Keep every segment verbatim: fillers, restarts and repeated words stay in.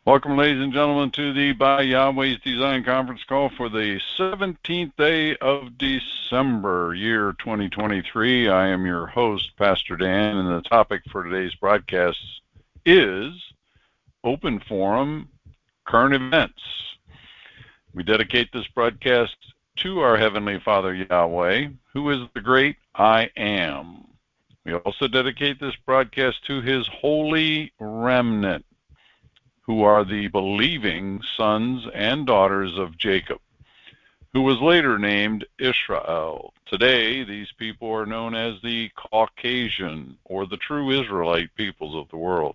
Welcome, ladies and gentlemen, to the By Yahweh's Design Conference call for the seventeenth day of December, year twenty twenty-three. I am your host, Pastor Dan, and the topic for today's broadcast is Open Forum Current Events. We dedicate this broadcast to our Heavenly Father, Yahweh, who is the great I Am. We also dedicate this broadcast to His holy remnant, who are the believing sons and daughters of Jacob, who was later named Israel. Today, these people are known as the Caucasian, or the true Israelite peoples of the world.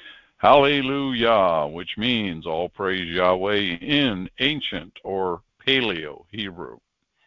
Hallelujah, which means all praise Yahweh in ancient or Paleo Hebrew.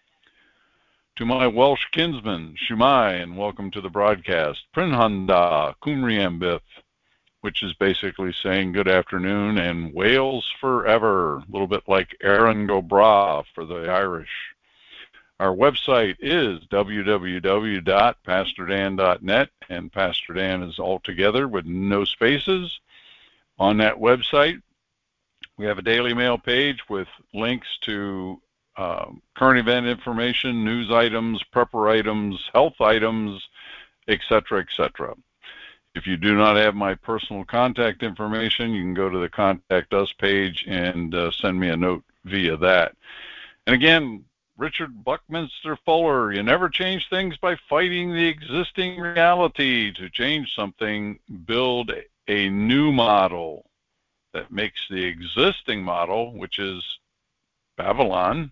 To my Welsh kinsmen, Shumai, and welcome to the broadcast. Prinhanda, Cumriambith, which is basically saying good afternoon, and Wales forever, a little bit like Erin go bragh for the Irish. Our website is w w w dot pastor dan dot net, and Pastor Dan is all together with no spaces. On that website, we have a Daily Mail page with links to uh, current event information, news items, prepper items, health items, et cetera, et cetera. If you do not have my personal contact information, you can go to the Contact Us page and uh, send me a note via that. And again, Richard Buckminster Fuller, you never change things by fighting the existing reality. To change something, build a new model that makes the existing model, which is Babylon,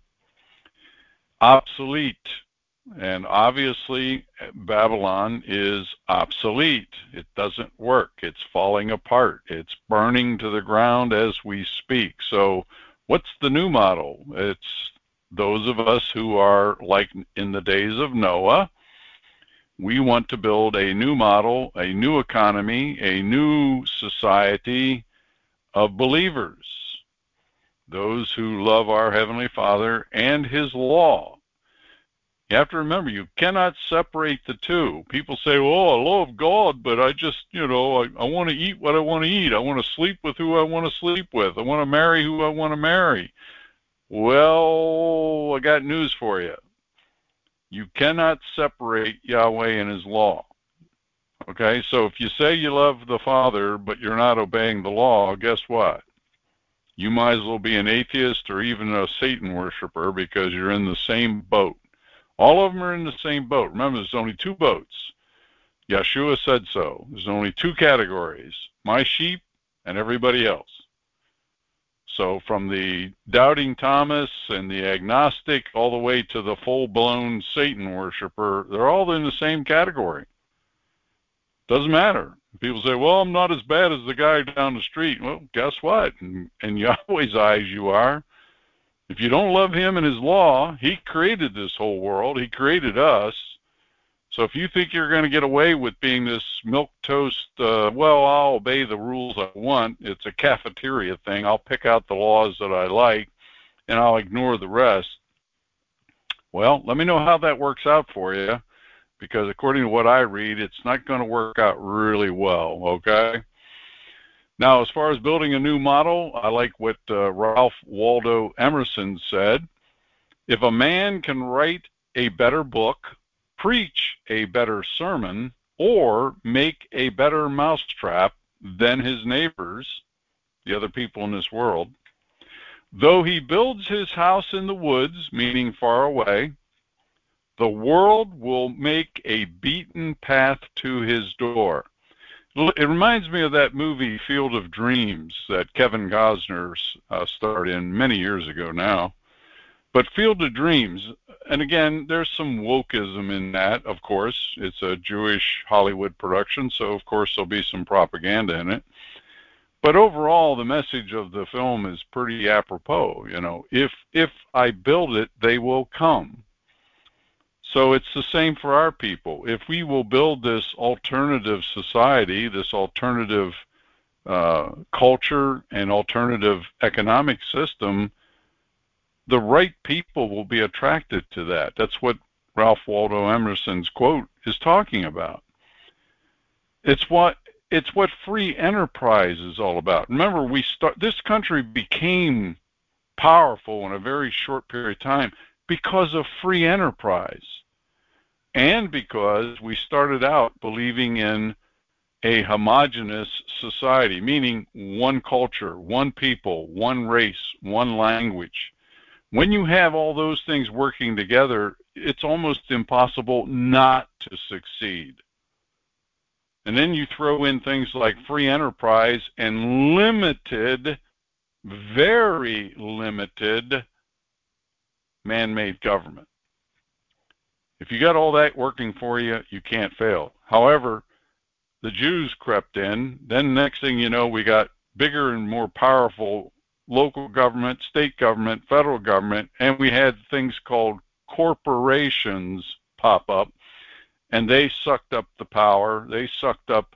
obsolete. And obviously, Babylon is obsolete. It doesn't work. It's falling apart. It's burning to the ground as we speak. So what's the new model? It's those of us who are like in the days of Noah. We want to build a new model, a new economy, a new society of believers, those who love our Heavenly Father and His law. You have to remember, you cannot separate the two. People say, well, I love God, but I just, you know, I, I want to eat what I want to eat. I want to sleep with who I want to sleep with. I want to marry who I want to marry. Well, I got news for you. You cannot separate Yahweh and His law. Okay, so if you say you love the Father, but you're not obeying the law, guess what? You might as well be an atheist or even a Satan worshiper, because you're in the same boat. All of them are in the same boat. Remember, there's only two boats. Yeshua said so. There's only two categories, my sheep and everybody else. So from the doubting Thomas and the agnostic all the way to the full-blown Satan worshiper, they're all in the same category. Doesn't matter. People say, well, I'm not as bad as the guy down the street. Well, guess what? In, in Yahweh's eyes, you are. If you don't love Him and His law, He created this whole world. He created us. So if you think you're going to get away with being this milquetoast, uh, well, I'll obey the rules I want. It's a cafeteria thing. I'll pick out the laws that I like, and I'll ignore the rest. Well, let me know how that works out for you, because according to what I read, it's not going to work out really well, okay? Now, as far as building a new model, I like what uh, Ralph Waldo Emerson said. If a man can write a better book, preach a better sermon, or make a better mousetrap than his neighbors, the other people in this world, though he builds his house in the woods, meaning far away, the world will make a beaten path to his door. It reminds me of that movie Field of Dreams that Kevin Costner uh, starred in many years ago now. But Field of Dreams, and again, there's some wokeism in that, of course. It's a Jewish Hollywood production, so of course there'll be some propaganda in it. But overall, the message of the film is pretty apropos. You know, if if I build it, they will come. So it's the same for our people. If we will build this alternative society, this alternative uh, culture and alternative economic system, the right people will be attracted to that. That's what Ralph Waldo Emerson's quote is talking about. It's what It's what free enterprise is all about. Remember, we start, this country became powerful in a very short period of time because of free enterprise, and because we started out believing in a homogeneous society, meaning one culture, one people, one race, one language. When you have all those things working together, it's almost impossible not to succeed. And then you throw in things like free enterprise and limited, very limited man-made government. If you got all that working for you, you can't fail. However, the Jews crept in. Then next thing you know, we got bigger and more powerful local government, state government, federal government, and we had things called corporations pop up, and they sucked up the power. They sucked up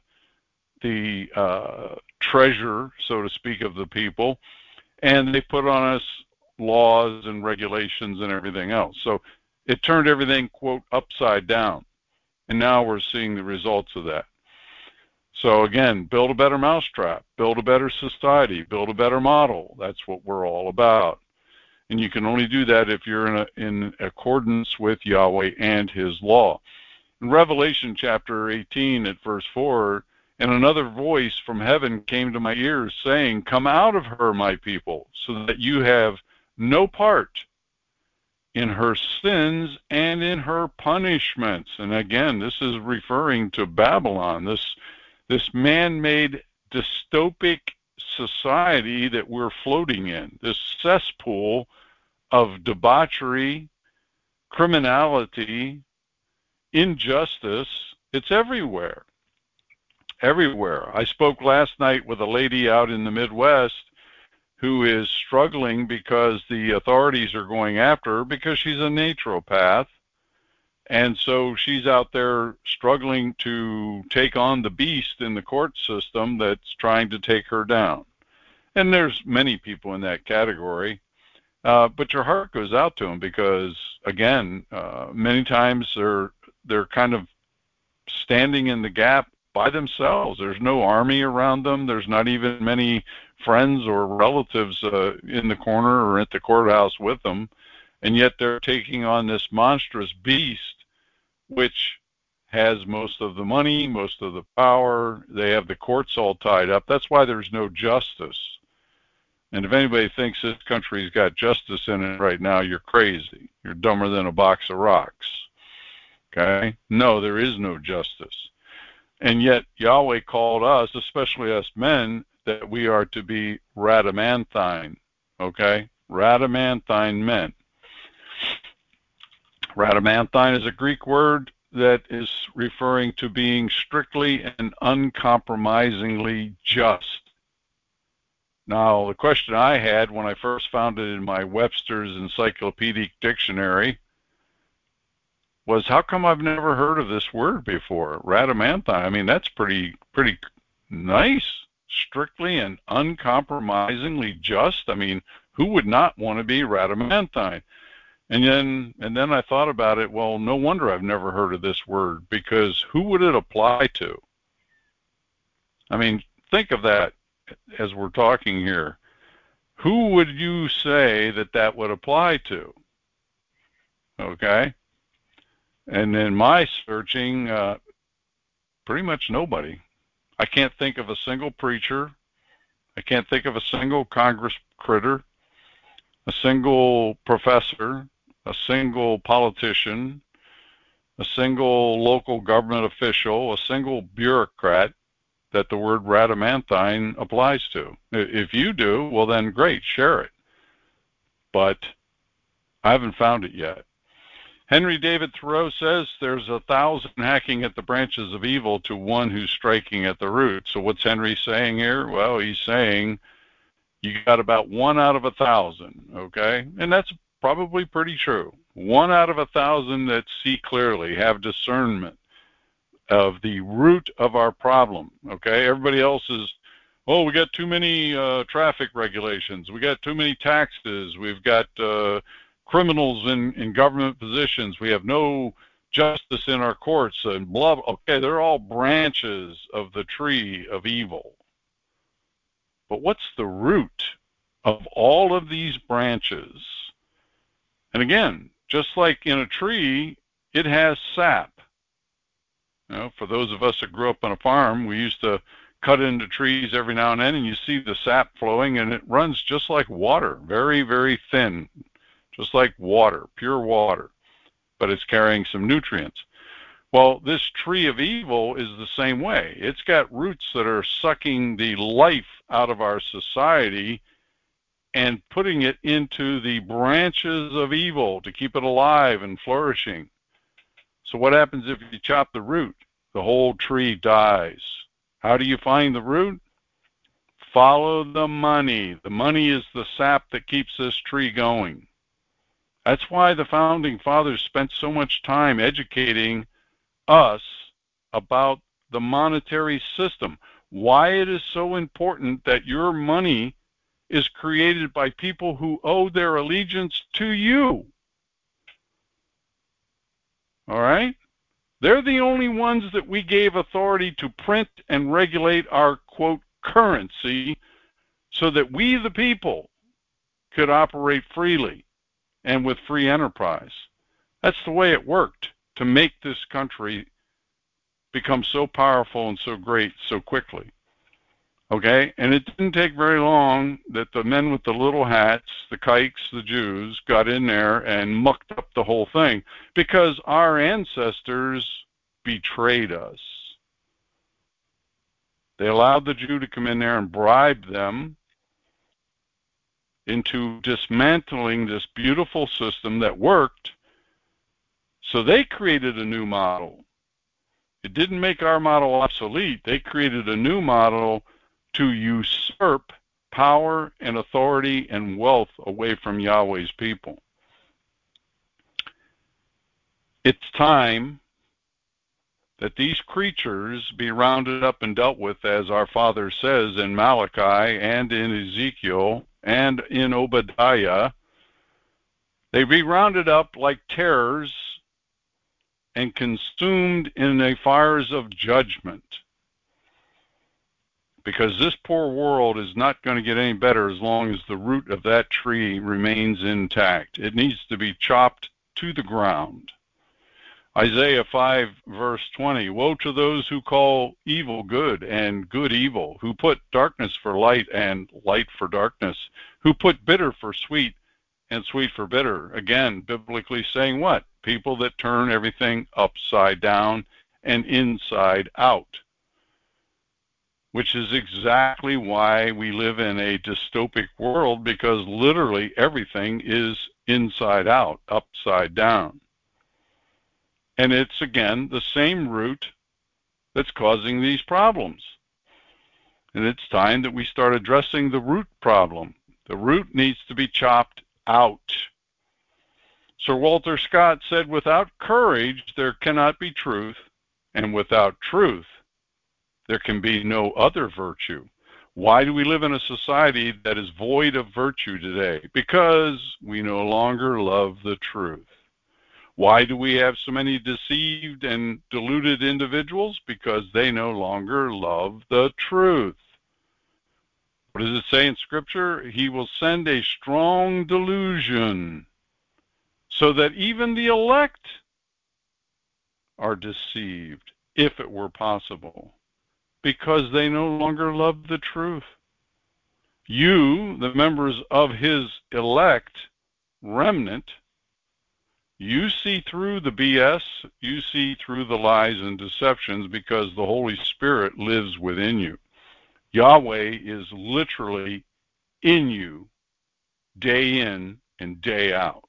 the uh, treasure, so to speak, of the people, and they put on us laws and regulations and everything else. So it turned everything, quote, upside down, and now we're seeing the results of that. So again, build a better mousetrap, build a better society, build a better model. That's what we're all about. And you can only do that if you're in, a, in accordance with Yahweh and his law. In Revelation chapter eighteen at verse four, and another voice from heaven came to my ears saying, come out of her, my people, so that you have no part in her sins and in her punishments. And again, this is referring to Babylon, this this man-made dystopic society that we're floating in, this cesspool of debauchery, criminality, injustice. It's everywhere, everywhere. I spoke last night with a lady out in the Midwest who is struggling because the authorities are going after her because she's a naturopath. And so she's out there struggling to take on the beast in the court system that's trying to take her down. And there's many people in that category. Uh, but your heart goes out to them because, again, uh, many times they're, they're kind of standing in the gap by themselves. There's no army around them. There's not even many friends or relatives uh, in the corner or at the courthouse with them. And yet they're taking on this monstrous beast, which has most of the money, most of the power. They have the courts all tied up. That's why there's no justice. And if anybody thinks this country's got justice in it right now, you're crazy. You're dumber than a box of rocks. Okay? No, there is no justice. And yet Yahweh called us, especially us men, that we are to be Radamanthine. Okay? Radamanthine men. Radamanthine is a Greek word that is referring to being strictly and uncompromisingly just. Now, the question I had when I first found it in my Webster's Encyclopedic Dictionary was, how come I've never heard of this word before? Radamanthine. I mean, that's pretty, pretty nice. Strictly and uncompromisingly just. I mean, who would not want to be Radamanthine? And then, and then I thought about it. Well, no wonder I've never heard of this word, because who would it apply to? I mean, think of that as we're talking here. Who would you say that that would apply to? Okay. And in my searching, uh, pretty much nobody. I can't think of a single preacher. I can't think of a single Congress critter, a single professor, a single politician, a single local government official, a single bureaucrat that the word Radamanthine applies to. If you do, well then great, share it. But I haven't found it yet. Henry David Thoreau says there's a thousand hacking at the branches of evil to one who's striking at the root. So what's Henry saying here? Well, he's saying you got about one out of a thousand, okay? And that's probably pretty true. One out of a thousand that see clearly, have discernment of the root of our problem, okay? Everybody else is, oh, we got too many uh, traffic regulations. We got too many taxes. We've got uh, criminals in, in government positions. We have no justice in our courts and blah, blah. Okay, they're all branches of the tree of evil. But what's the root of all of these branches? And again, just like in a tree, it has sap. You know, for those of us that grew up on a farm, we used to cut into trees every now and then, and you see the sap flowing, and it runs just like water, very, very thin, just like water, pure water, but it's carrying some nutrients. Well, this tree of evil is the same way. It's got roots that are sucking the life out of our society and putting it into the branches of evil to keep it alive and flourishing. So what happens if you chop the root? The whole tree dies. How do you find the root? Follow the money. The money is the sap that keeps this tree going. That's why the founding fathers spent so much time educating us about the monetary system, why it is so important that your money is created by people who owe their allegiance to you. All right? They're the only ones that we gave authority to print and regulate our, quote, currency so that we, the people, could operate freely and with free enterprise. That's the way it worked to make this country become so powerful and so great so quickly. Okay? And it didn't take very long that the men with the little hats, the kikes, the Jews, got in there and mucked up the whole thing because our ancestors betrayed us. They allowed the Jew to come in there and bribe them into dismantling this beautiful system that worked. So they created a new model. It didn't make our model obsolete. They created a new model to usurp power and authority and wealth away from Yahweh's people. It's time that these creatures be rounded up and dealt with, as our Father says in Malachi and in Ezekiel and in Obadiah. They be rounded up like tares and consumed in the fires of judgment. Because this poor world is not going to get any better as long as the root of that tree remains intact. It needs to be chopped to the ground. Isaiah five, verse twenty, woe to those who call evil good and good evil, who put darkness for light and light for darkness, who put bitter for sweet and sweet for bitter. Again, biblically saying what? People that turn everything upside down and inside out. Which is exactly why we live in a dystopic world, because literally everything is inside out, upside down. And it's, again, the same root that's causing these problems. And it's time that we start addressing the root problem. The root needs to be chopped out. Sir Walter Scott said, without courage, there cannot be truth, and without truth, there can be no other virtue. Why do we live in a society that is void of virtue today? Because we no longer love the truth. Why do we have so many deceived and deluded individuals? Because they no longer love the truth. What does it say in Scripture? He will send a strong delusion so that even the elect are deceived, if it were possible, because they no longer love the truth. You, the members of his elect remnant, you see through the B S, you see through the lies and deceptions because the Holy Spirit lives within you. Yahweh is literally in you, day in and day out.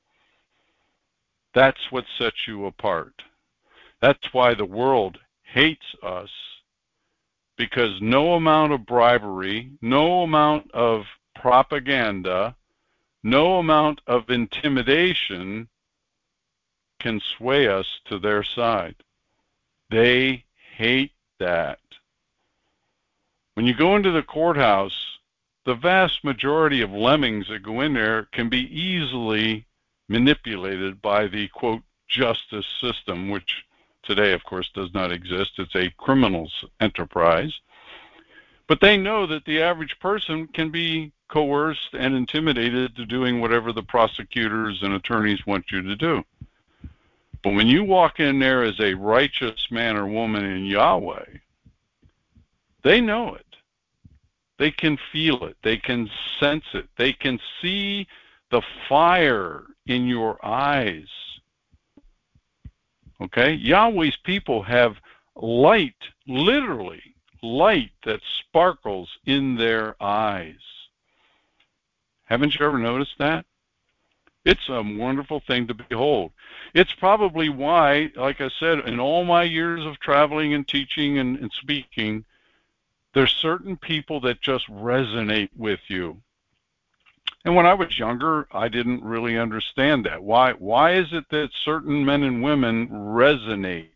That's what sets you apart. That's why the world hates us, because no amount of bribery, no amount of propaganda, no amount of intimidation can sway us to their side. They hate that. When you go into the courthouse, the vast majority of lemmings that go in there can be easily manipulated by the, quote, justice system, which today, of course, does not exist. It's a criminal's enterprise. But they know that the average person can be coerced and intimidated to doing whatever the prosecutors and attorneys want you to do. But when you walk in there as a righteous man or woman in Yahweh, they know it. They can feel it. They can sense it. They can see the fire in your eyes. Okay? Yahweh's people have light, literally light that sparkles in their eyes. Haven't you ever noticed that? It's a wonderful thing to behold. It's probably why, like I said, in all my years of traveling and teaching and, and speaking, there's certain people that just resonate with you. And when I was younger, I didn't really understand that. Why, why is it that certain men and women resonate?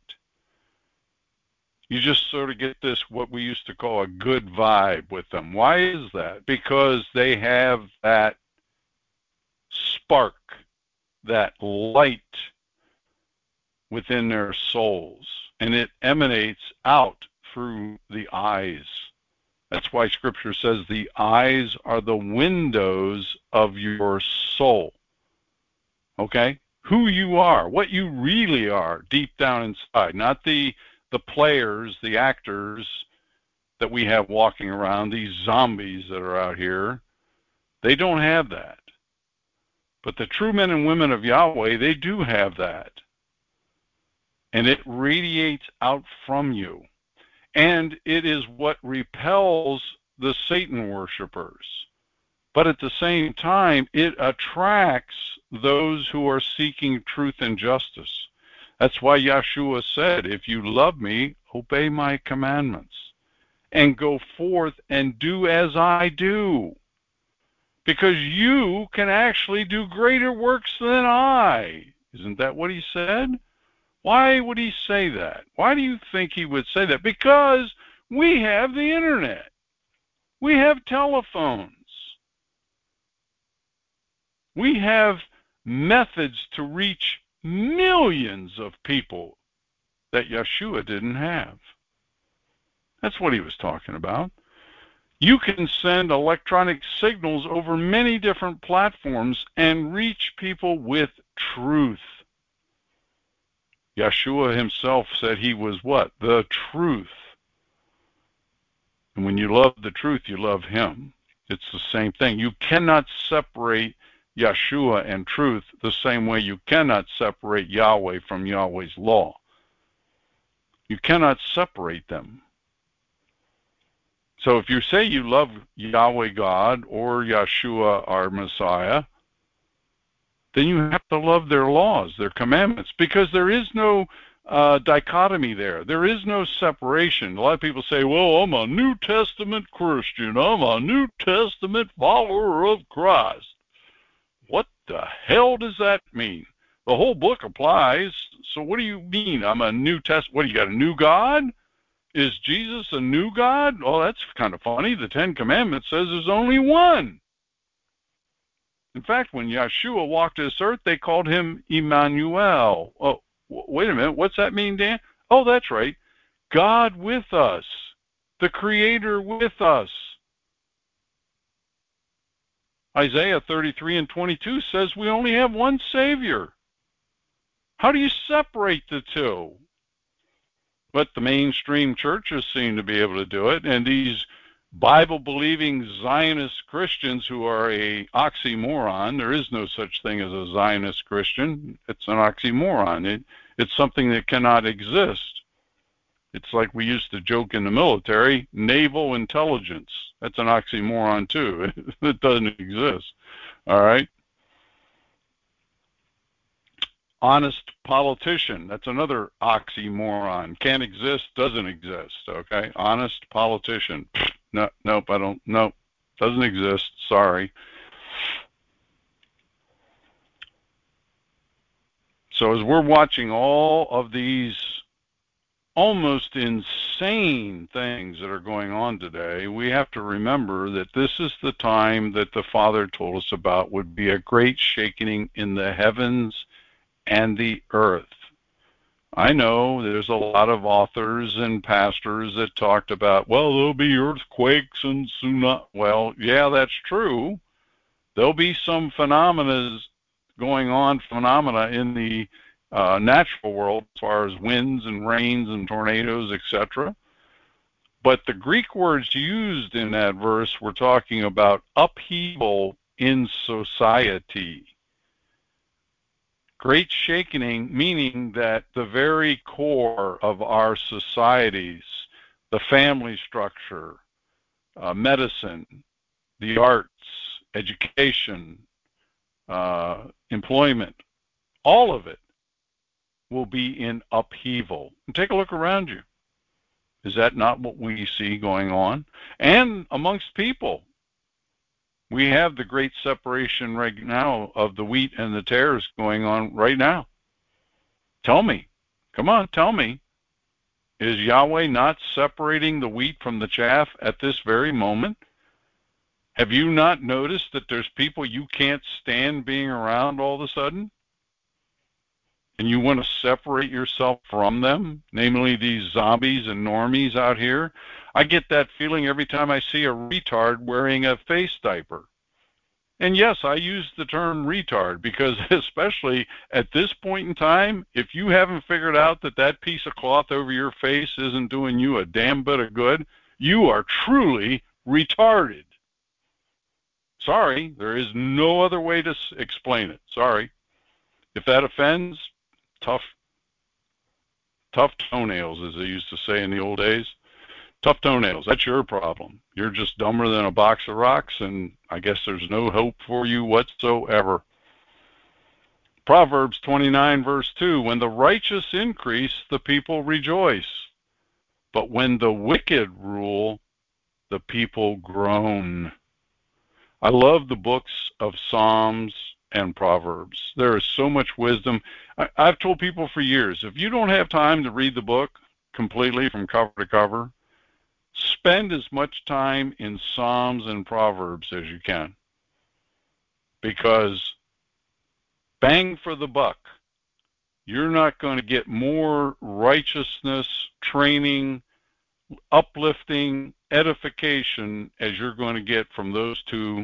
You just sort of get this, what we used to call a good vibe with them. Why is that? Because they have that spark, that light within their souls, and it emanates out through the eyes. That's why Scripture says the eyes are the windows of your soul. Okay? Who you are, what you really are deep down inside, not the the players, the actors that we have walking around, these zombies that are out here. They don't have that. But the true men and women of Yahweh, they do have that. And it radiates out from you. And it is what repels the Satan worshipers. But at the same time, it attracts those who are seeking truth and justice. That's why Yeshua said, if you love me, obey my commandments and go forth and do as I do. Because you can actually do greater works than I. Isn't that what he said? Why would he say that? Why do you think he would say that? Because we have the internet. We have telephones. We have methods to reach millions of people that Yeshua didn't have. That's what he was talking about. You can send electronic signals over many different platforms and reach people with truth. Yeshua himself said he was what? The truth. And when you love the truth, you love him. It's the same thing. You cannot separate Yeshua and truth the same way you cannot separate Yahweh from Yahweh's law. You cannot separate them. So if you say you love Yahweh God or Yeshua our Messiah, then you have to love their laws, their commandments, because there is no uh, dichotomy there. There is no separation. A lot of people say, well, I'm a New Testament Christian. I'm a New Testament follower of Christ. What the hell does that mean? The whole book applies. So what do you mean? I'm a New Testament. What, you got a new God? Is Jesus a new God? Well, that's kind of funny. The Ten Commandments says there's only one. In fact, when Yeshua walked this earth, they called him Emmanuel. Oh, wait a minute. What's that mean, Dan? Oh, that's right. God with us. The Creator with us. Isaiah thirty-three and twenty-two says we only have one Savior. How do you separate the two? But the mainstream churches seem to be able to do it, and these Bible-believing Zionist Christians who are a oxymoron. There is no such thing as a Zionist Christian. It's an oxymoron. It, it's something that cannot exist. It's like we used to joke in the military, naval intelligence. That's an oxymoron too. It doesn't exist. All right? Honest politician. That's another oxymoron. Can't exist, doesn't exist. Okay? Honest politician. No, nope, I don't. Nope. Doesn't exist. Sorry. So as we're watching all of these almost insane things that are going on today, we have to remember that this is the time that the Father told us about would be a great shaking in the heavens and the earth. I know there's a lot of authors and pastors that talked about, well, there'll be earthquakes and tsunamis. Well, yeah, that's true. There'll be some phenomena going on, phenomena in the uh, natural world as far as winds and rains and tornadoes, et cetera. But the Greek words used in that verse were talking about upheaval in society. Great shaking, meaning that the very core of our societies, the family structure, uh, medicine, the arts, education, uh, employment, all of it will be in upheaval. And take a look around you. Is that not what we see going on? And amongst people, we have the great separation right now of the wheat and the tares going on right now. Tell me, come on, tell me, is Yahweh not separating the wheat from the chaff at this very moment? Have you not noticed that there's people you can't stand being around all of a sudden? And you want to separate yourself from them, namely these zombies and normies out here? I get that feeling every time I see a retard wearing a face diaper. And yes, I use the term retard because especially at this point in time, if you haven't figured out that that piece of cloth over your face isn't doing you a damn bit of good, you are truly retarded. Sorry, there is no other way to explain it. Sorry. If that offends, tough, tough toenails, as they used to say in the old days. Tough toenails, that's your problem. You're just dumber than a box of rocks, and I guess there's no hope for you whatsoever. Proverbs twenty-nine, verse two, when the righteous increase, the people rejoice. But when the wicked rule, the people groan. I love the books of Psalms and Proverbs. There is so much wisdom. I, I've told people for years, if you don't have time to read the book completely from cover to cover, spend as much time in Psalms and Proverbs as you can. Because bang for the buck, you're not going to get more righteousness, training, uplifting, edification as you're going to get from those two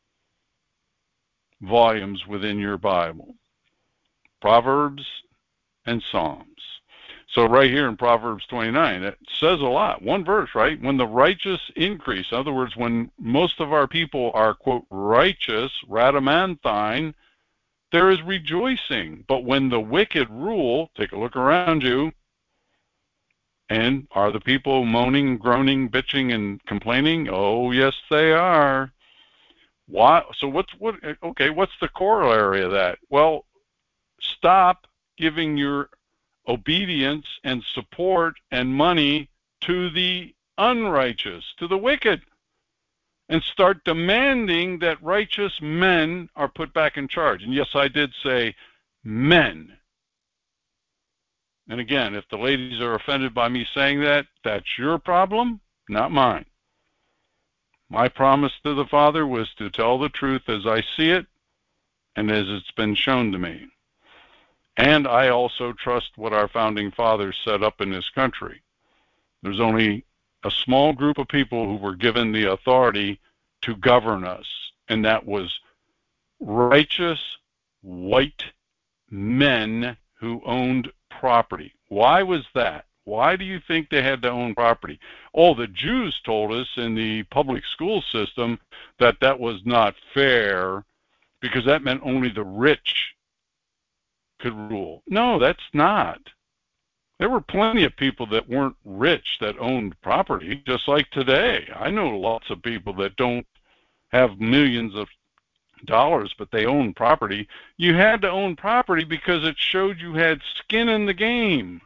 volumes within your Bible, Proverbs and Psalms. So right here in Proverbs twenty-nine, it says a lot. One verse, right? When the righteous increase, in other words, when most of our people are, quote, righteous, radamanthine, there is rejoicing. But when the wicked rule, take a look around you, and are the people moaning, groaning, bitching, and complaining? Oh, yes, they are. Why? So what's what? Okay, what's the corollary of that? Well, stop giving your obedience and support and money to the unrighteous, to the wicked, and start demanding that righteous men are put back in charge. And yes, I did say men. And again, if the ladies are offended by me saying that, that's your problem, not mine. My promise to the Father was to tell the truth as I see it and as it's been shown to me. And I also trust what our founding fathers set up in this country. There's only a small group of people who were given the authority to govern us, and that was righteous white men who owned property. Why was that? Why do you think they had to own property? Oh, the Jews told us in the public school system that that was not fair because that meant only the rich could rule. No, that's not. There were plenty of people that weren't rich that owned property, just like today. I know lots of people that don't have millions of dollars, but they own property. You had to own property because it showed you had skin in the game.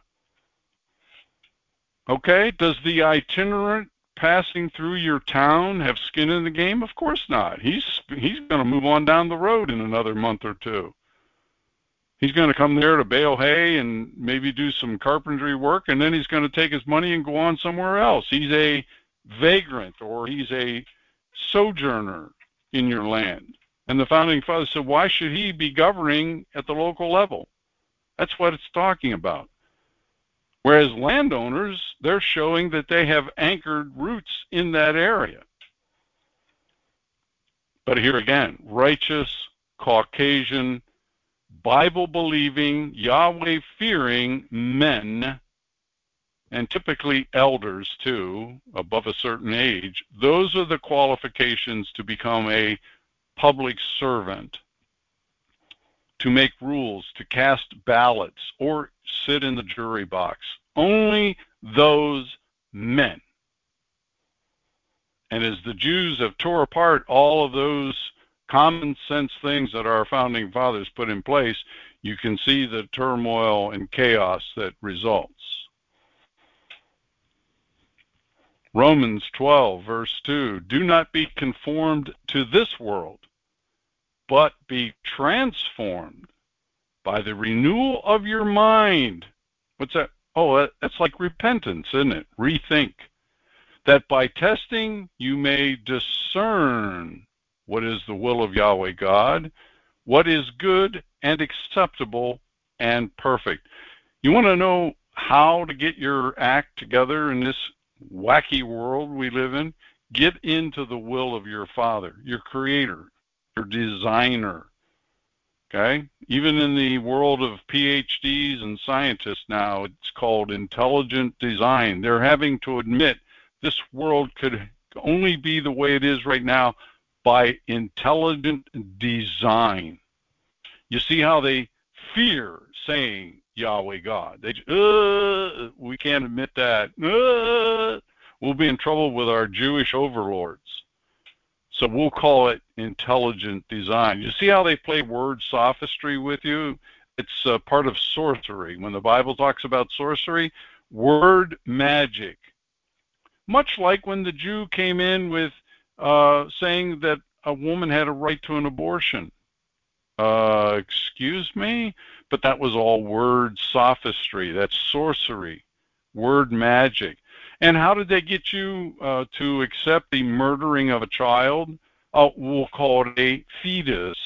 Okay? Does the itinerant passing through your town have skin in the game? Of course not. He's he's going to move on down the road in another month or two. He's going to come there to bale hay and maybe do some carpentry work, and then he's going to take his money and go on somewhere else. He's a vagrant, or he's a sojourner in your land. And the founding fathers said, why should he be governing at the local level? That's what it's talking about. Whereas landowners, they're showing that they have anchored roots in that area. But here again, righteous, Caucasian, Bible-believing, Yahweh-fearing men, and typically elders too, above a certain age, those are the qualifications to become a public servant, to make rules, to cast ballots, or sit in the jury box. Only those men. And as the Jews have tore apart all of those common sense things that our founding fathers put in place, you can see the turmoil and chaos that results. Romans twelve, verse two, do not be conformed to this world, but be transformed by the renewal of your mind. What's that? Oh, that's like repentance, isn't it? Rethink. That by testing you may discern what is the will of Yahweh God, what is good and acceptable and perfect. You want to know how to get your act together in this wacky world we live in? Get into the will of your Father, your Creator, your Designer. Okay? Even in the world of P H Ds and scientists now, it's called intelligent design. They're having to admit this world could only be the way it is right now by intelligent design. You see how they fear saying Yahweh God. They, uh, we can't admit that. Uh, we'll be in trouble with our Jewish overlords. So we'll call it intelligent design. You see how they play word sophistry with you? It's uh, part of sorcery. When the Bible talks about sorcery, word magic. Much like when the Jew came in with uh, saying that a woman had a right to an abortion. Uh, excuse me? But that was all word sophistry. That's sorcery, word magic. And how did they get you uh, to accept the murdering of a child? Oh, we'll call it a fetus,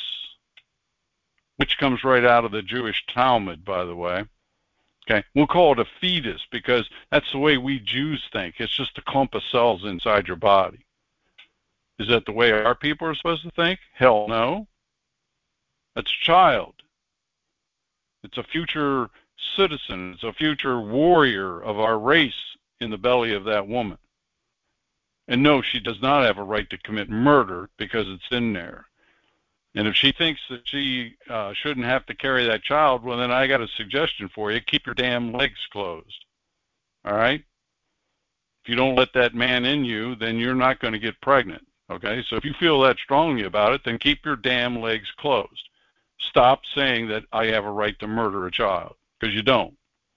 which comes right out of the Jewish Talmud, by the way. Okay, we'll call it a fetus because that's the way we Jews think. It's just a clump of cells inside your body. Is that the way our people are supposed to think? Hell no. That's a child. It's a future citizen. It's a future warrior of our race in the belly of that woman. And no, she does not have a right to commit murder because it's in there. And if she thinks that she uh, shouldn't have to carry that child, well, then I got a suggestion for you. Keep your damn legs closed. All right? If you don't let that man in you, then you're not going to get pregnant. Okay? So if you feel that strongly about it, then keep your damn legs closed. Stop saying that I have a right to murder a child, because you don't.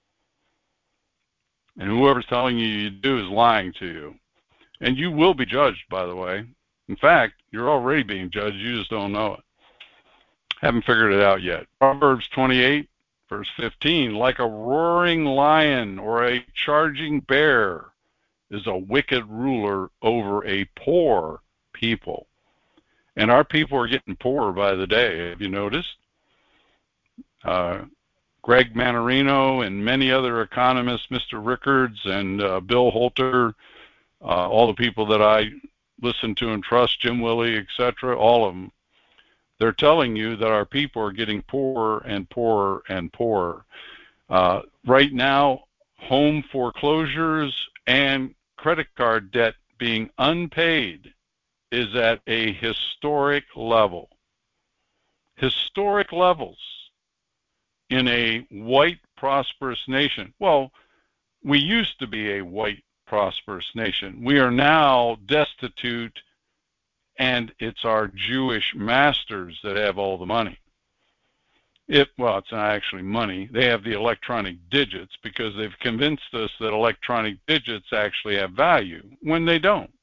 And whoever's telling you you do is lying to you. And you will be judged, by the way. In fact, you're already being judged. You just don't know it. Haven't figured it out yet. Proverbs twenty-eight, verse fifteen, like a roaring lion or a charging bear is a wicked ruler over a poor people. And our people are getting poorer by the day. Have you noticed? Uh, Greg Manarino and many other economists, Mister Rickards and uh, Bill Holter, uh, all the people that I listen to and trust, Jim Willie, et cetera, all of them, they're telling you that our people are getting poorer and poorer and poorer. Uh, right now, home foreclosures and credit card debt being unpaid is at a historic level. Historic levels in a white, prosperous nation. Well, we used to be a white, prosperous nation. We are now destitute, and it's our Jewish masters that have all the money. It, well, it's not actually money. They have the electronic digits because they've convinced us that electronic digits actually have value when they don't.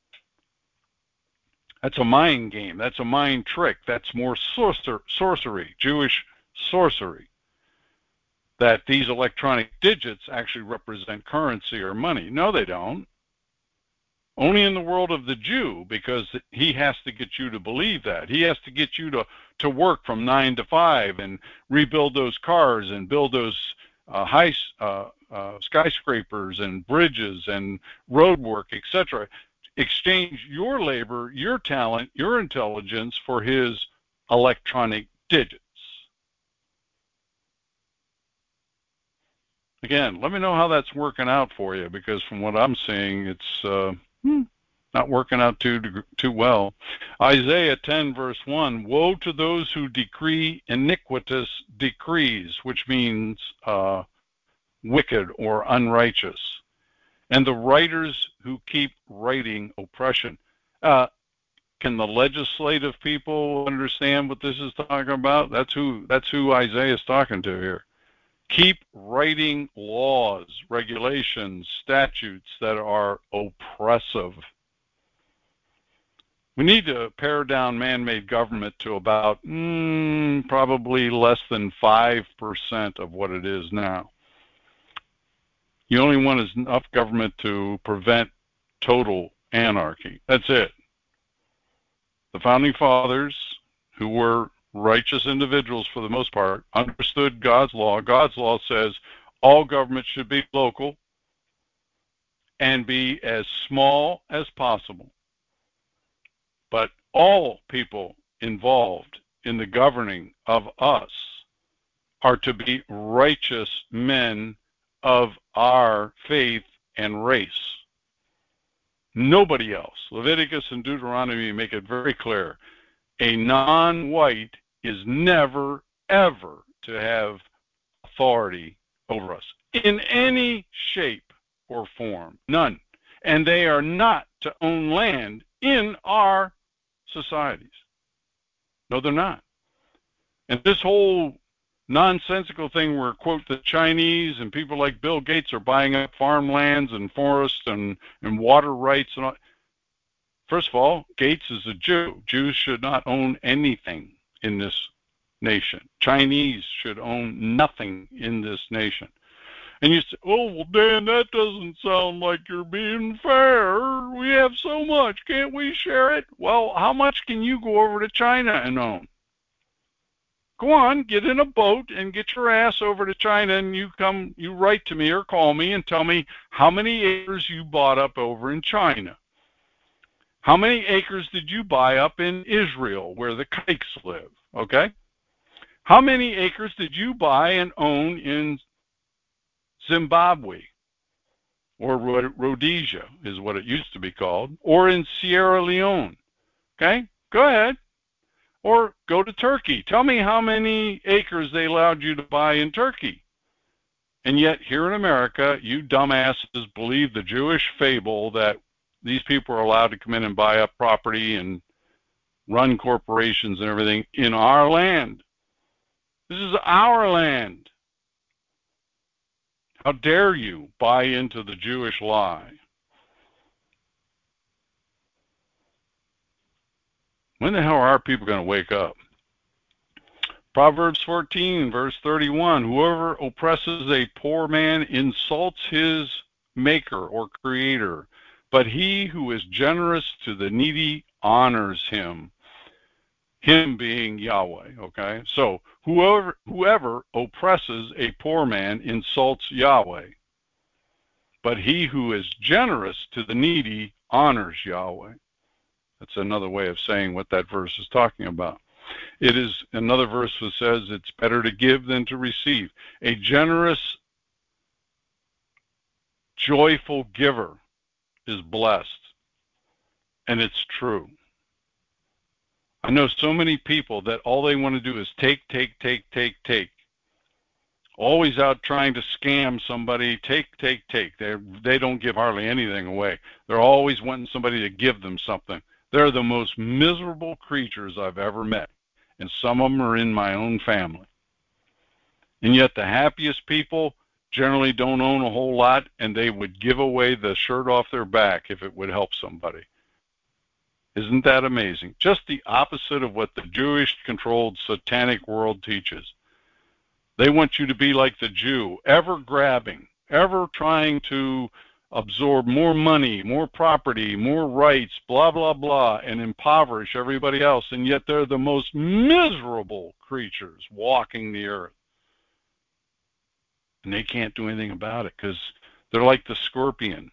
That's a mind game. That's a mind trick. That's more sorcer sorcery, Jewish sorcery. That these electronic digits actually represent currency or money. No, they don't. Only in the world of the Jew, because he has to get you to believe that. He has to get you to, to work from nine to five and rebuild those cars and build those uh, high uh, uh, skyscrapers and bridges and road work, et cetera. Exchange your labor, your talent, your intelligence for his electronic digits. Again, let me know how that's working out for you, because from what I'm seeing, it's uh, not working out too too well. Isaiah ten verse one, woe to those who decree iniquitous decrees, which means uh, wicked or unrighteous, and the writers who keep writing oppression. Uh, can the legislative people understand what this is talking about? That's who that's who Isaiah is talking to here. Keep writing laws, regulations, statutes that are oppressive. We need to pare down man-made government to about mm, probably less than five percent of what it is now. You only want enough government to prevent total anarchy. That's it. The Founding Fathers, who were righteous individuals for the most part, understood God's law. God's law says all government should be local and be as small as possible. But all people involved in the governing of us are to be righteous men of our faith and race. Nobody else. Leviticus and Deuteronomy make it very clear. A non-white is never, ever to have authority over us in any shape or form. None. And they are not to own land in our societies. No, they're not. And this whole nonsensical thing where, quote, the Chinese and people like Bill Gates are buying up farmlands and forests and, and water rights and all. First of all, Gates is a Jew. Jews should not own anything in this nation. Chinese should own nothing in this nation. And you say, oh, well, Dan, that doesn't sound like you're being fair. We have so much. Can't we share it? Well, how much can you go over to China and own? Go on, get in a boat and get your ass over to China, and you come, you write to me or call me and tell me how many acres you bought up over in China. How many acres did you buy up in Israel where the Kikes live? Okay? How many acres did you buy and own in Zimbabwe, or Rhodesia is what it used to be called, or in Sierra Leone? Okay? Go ahead. Or go to Turkey. Tell me how many acres they allowed you to buy in Turkey. And yet here in America, you dumbasses believe the Jewish fable that these people are allowed to come in and buy up property and run corporations and everything in our land. This is our land. How dare you buy into the Jewish lie? When the hell are our people going to wake up? Proverbs fourteen, verse thirty-one, whoever oppresses a poor man insults his maker or creator, but he who is generous to the needy honors him. Him being Yahweh, okay? So whoever whoever oppresses a poor man insults Yahweh, but he who is generous to the needy honors Yahweh. That's another way of saying what that verse is talking about. It is another verse that says it's better to give than to receive. A generous, joyful giver is blessed, and it's true. I know so many people that all they want to do is take, take, take, take, take. Always out trying to scam somebody, take, take, take. They they don't give hardly anything away. They're always wanting somebody to give them something. They're the most miserable creatures I've ever met, and some of them are in my own family. And yet the happiest people generally don't own a whole lot, and they would give away the shirt off their back if it would help somebody. Isn't that amazing? Just the opposite of what the Jewish-controlled satanic world teaches. They want you to be like the Jew, ever grabbing, ever trying to absorb more money, more property, more rights, blah, blah, blah, and impoverish everybody else, and yet they're the most miserable creatures walking the earth. And they can't do anything about it because they're like the scorpion.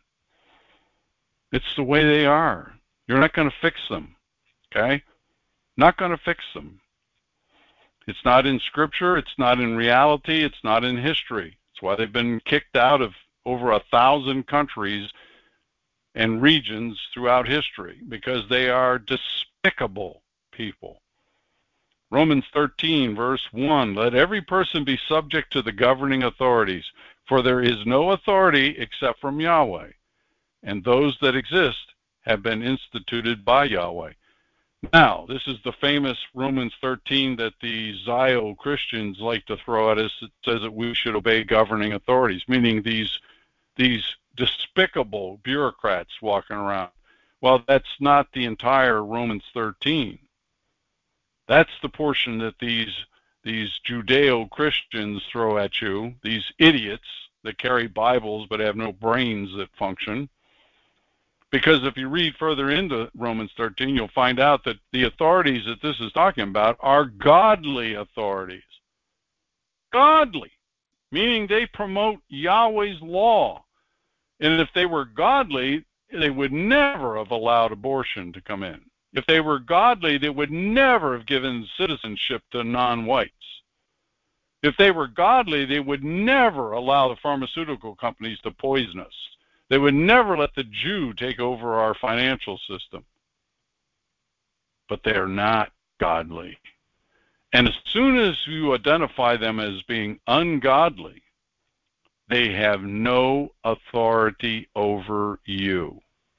It's the way they are. You're not going to fix them, okay? Not going to fix them. It's not in Scripture. It's not in reality. It's not in history. That's why they've been kicked out of over a thousand countries and regions throughout history, because they are despicable people. Romans thirteen, verse one, let every person be subject to the governing authorities, for there is no authority except from Yahweh, and those that exist have been instituted by Yahweh. Now, this is the famous Romans thirteen that the Zio Christians like to throw at us. It says that we should obey governing authorities, meaning these these despicable bureaucrats walking around. Well, that's not the entire Romans thirteen. That's the portion that these these Judeo-Christians throw at you, these idiots that carry Bibles but have no brains that function. Because if you read further into Romans thirteen, you'll find out that the authorities that this is talking about are godly authorities. Godly, meaning they promote Yahweh's law. And if they were godly, they would never have allowed abortion to come in. If they were godly, they would never have given citizenship to non-whites. If they were godly, they would never allow the pharmaceutical companies to poison us. They would never let the Jew take over our financial system. But they are not godly. And as soon as you identify them as being ungodly, they have no authority over you.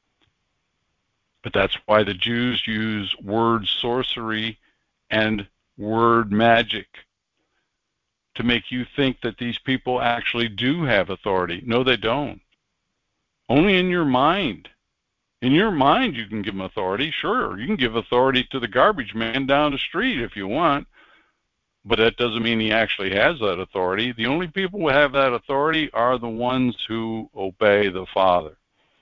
But that's why the Jews use word sorcery and word magic to make you think that these people actually do have authority. No, they don't. Only in your mind. In your mind you can give them authority. Sure, you can give authority to the garbage man down the street if you want, but that doesn't mean he actually has that authority. The only people who have that authority are the ones who obey the Father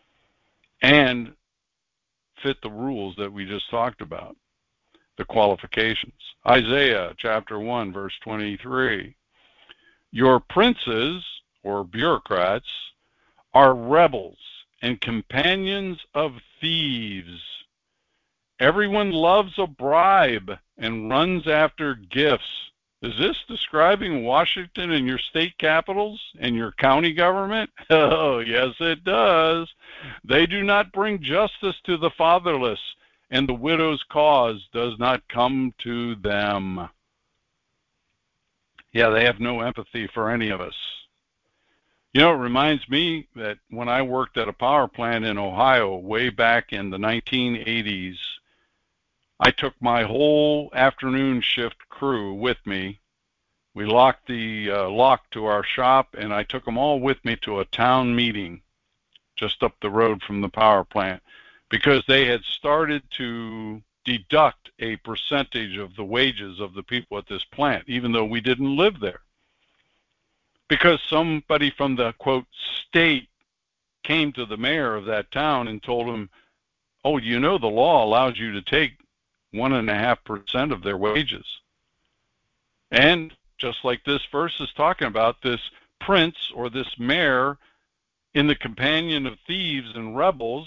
and fit the rules that we just talked about, the qualifications. Isaiah chapter one, verse twenty-three. Your princes, or bureaucrats, are rebels and companions of thieves. Everyone loves a bribe and runs after gifts. Is this describing Washington and your state capitals and your county government? Oh, yes, it does. They do not bring justice to the fatherless, and the widow's cause does not come to them. Yeah, they have no empathy for any of us. You know, it reminds me that when I worked at a power plant in Ohio way back in the nineteen eighties, I took my whole afternoon shift crew with me. We locked the uh, lock to our shop, and I took them all with me to a town meeting just up the road from the power plant, because they had started to deduct a percentage of the wages of the people at this plant, even though we didn't live there. Because somebody from the, quote, state came to the mayor of that town and told him, oh, you know, the law allows you to take one and a half percent of their wages. And just like this verse is talking about, this prince or this mayor in the companion of thieves and rebels,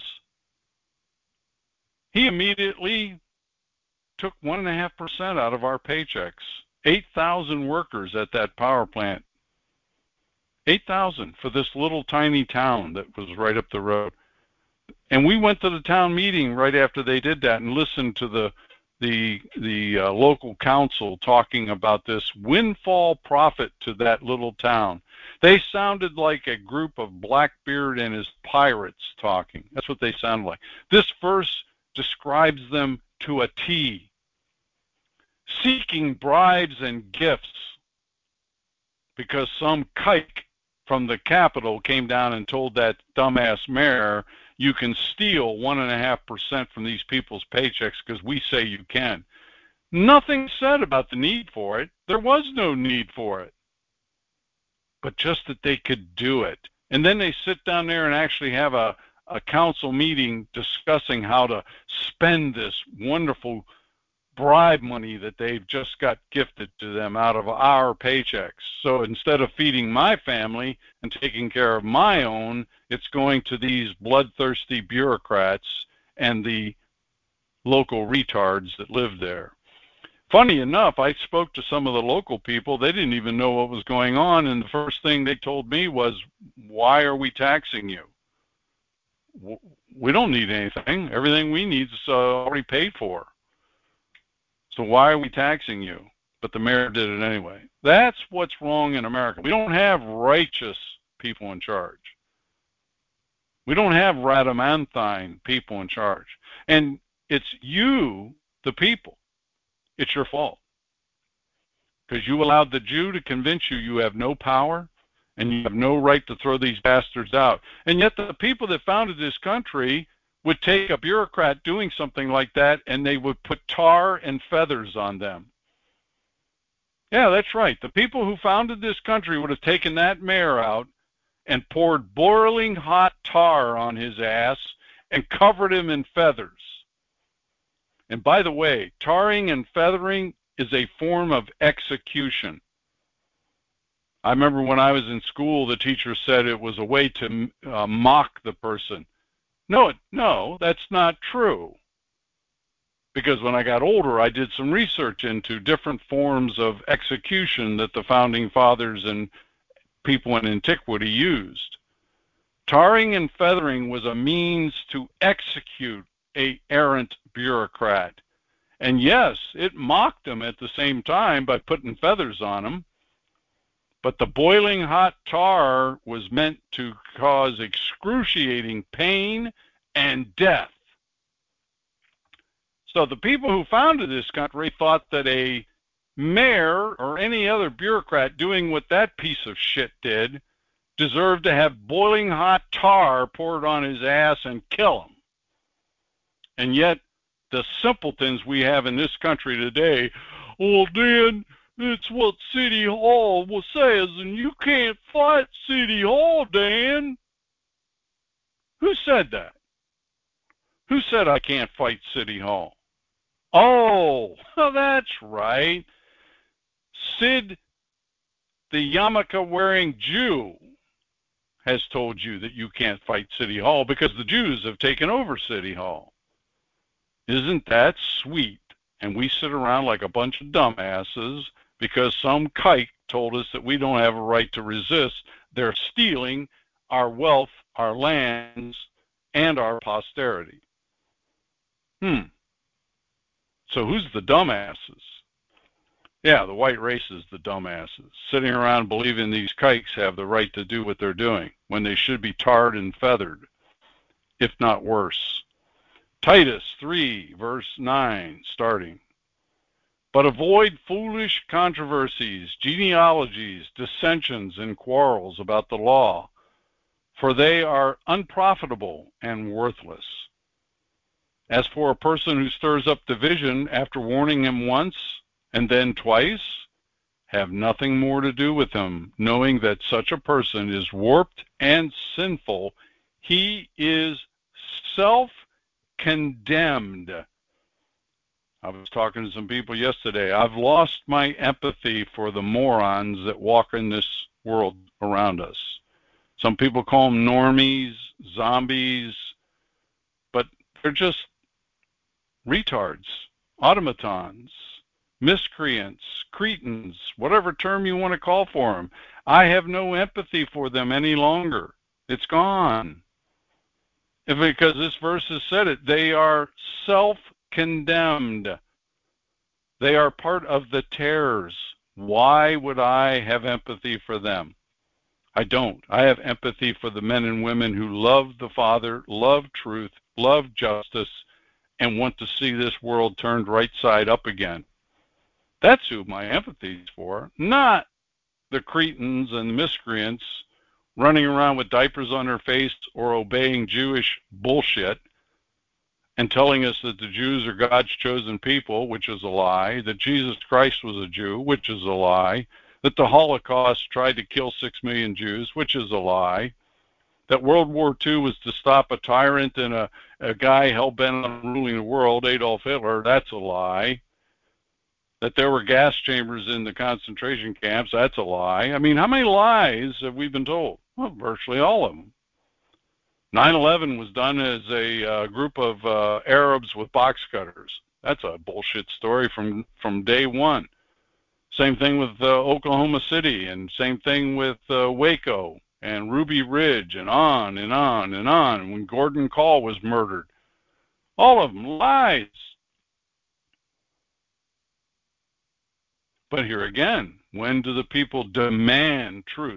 he immediately took one and a half percent out of our paychecks. eight thousand workers at that power plant. eight thousand for this little tiny town that was right up the road. And we went to the town meeting right after they did that and listened to the the the uh, local council talking about this windfall profit to that little town. They sounded like a group of Blackbeard and his pirates talking. That's what they sounded like. This verse describes them to a T. Seeking bribes and gifts because some kike from the Capitol came down and told that dumbass mayor, you can steal one and a half percent from these people's paychecks because we say you can. Nothing said about the need for it. There was no need for it. But just that they could do it And then they sit down there and actually have a, a council meeting discussing how to spend this wonderful bribe money that they've just got gifted to them out of our paychecks. So instead of feeding my family and taking care of my own, it's going to these bloodthirsty bureaucrats and the local retards that live there. Funny enough, I spoke to some of the local people. They didn't even know what was going on, and the first thing they told me was, why are we taxing you? We don't need anything. Everything we need is uh, already paid for. So why are we taxing you? But the mayor did it anyway. That's what's wrong in America. We don't have righteous people in charge. We don't have Radamanthine people in charge. And it's you, the people. It's your fault. Because you allowed the Jew to convince you you have no power and you have no right to throw these bastards out. And yet the people that founded this country would take a bureaucrat doing something like that and they would put tar and feathers on them. Yeah, that's right. The people who founded this country would have taken that mayor out and poured boiling hot tar on his ass and covered him in feathers. And by the way, tarring and feathering is a form of execution. I remember when I was in school, the teacher said it was a way to uh, mock the person. No, no, that's not true. Because when I got older, I did some research into different forms of execution that the founding fathers and people in antiquity used. Tarring and feathering was a means to execute a errant bureaucrat. And yes, it mocked him at the same time by putting feathers on him. But the boiling hot tar was meant to cause excruciating pain and death. So the people who founded this country thought that a mayor or any other bureaucrat doing what that piece of shit did deserved to have boiling hot tar poured on his ass and kill him. And yet, the simpletons we have in this country today, well, Dan, it's what City Hall says, and you can't fight City Hall, Dan. Who said that? Who said I can't fight City Hall? Oh, that's right. Sid, the yarmulke-wearing Jew, has told you that you can't fight City Hall because the Jews have taken over City Hall. Isn't that sweet? And we sit around like a bunch of dumbasses because some kike told us that we don't have a right to resist. They're stealing our wealth, our lands, and our posterity. Hmm. So who's the dumbasses? Yeah, the white race is the dumbasses, sitting around believing these kikes have the right to do what they're doing when they should be tarred and feathered, if not worse. Titus three, verse nine, starting. But avoid foolish controversies, genealogies, dissensions, and quarrels about the law, for they are unprofitable and worthless. As for a person who stirs up division after warning him once and then twice, have nothing more to do with him, knowing that such a person is warped and sinful. He is self-condemned. I was talking to some people yesterday. I've lost my empathy for the morons that walk in this world around us. Some people call them normies, zombies, but they're just retards, automatons, miscreants, cretins, whatever term you want to call for them. I have no empathy for them any longer. It's gone. Because this verse has said it. They are self-condemned. They are part of the tares. Why would I have empathy for them? I don't. I have empathy for the men and women who love the Father, love truth, love justice, and want to see this world turned right side up again. That's who my empathy is for, not the cretins and miscreants running around with diapers on their face or obeying Jewish bullshit and telling us that the Jews are God's chosen people, which is a lie, that Jesus Christ was a Jew, which is a lie, that the Holocaust tried to kill six million Jews, which is a lie. That World War Two was to stop a tyrant and a, a guy hell-bent on ruling the world, Adolf Hitler, that's a lie. That there were gas chambers in the concentration camps, that's a lie. I mean, how many lies have we been told? Well, virtually all of them. nine eleven was done as a uh, group of uh, Arabs with box cutters. That's a bullshit story from, from day one. Same thing with uh, Oklahoma City, and same thing with uh, Waco and Ruby Ridge, and on and on and on. When Gordon Kahl was murdered, all of them lies. But here again, when do the people demand truth?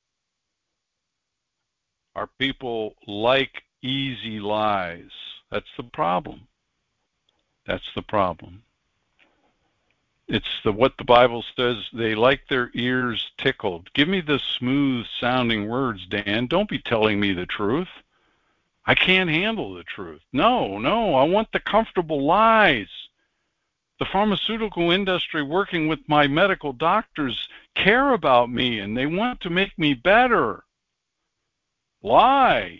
Our people like easy lies. That's the problem. That's the problem. It's the what the Bible says, they like their ears tickled. Give me the smooth sounding words, Dan. Don't be telling me the truth. I can't handle the truth. No, no, I want the comfortable lies. The pharmaceutical industry, working with my medical doctors, care about me and they want to make me better. Lie.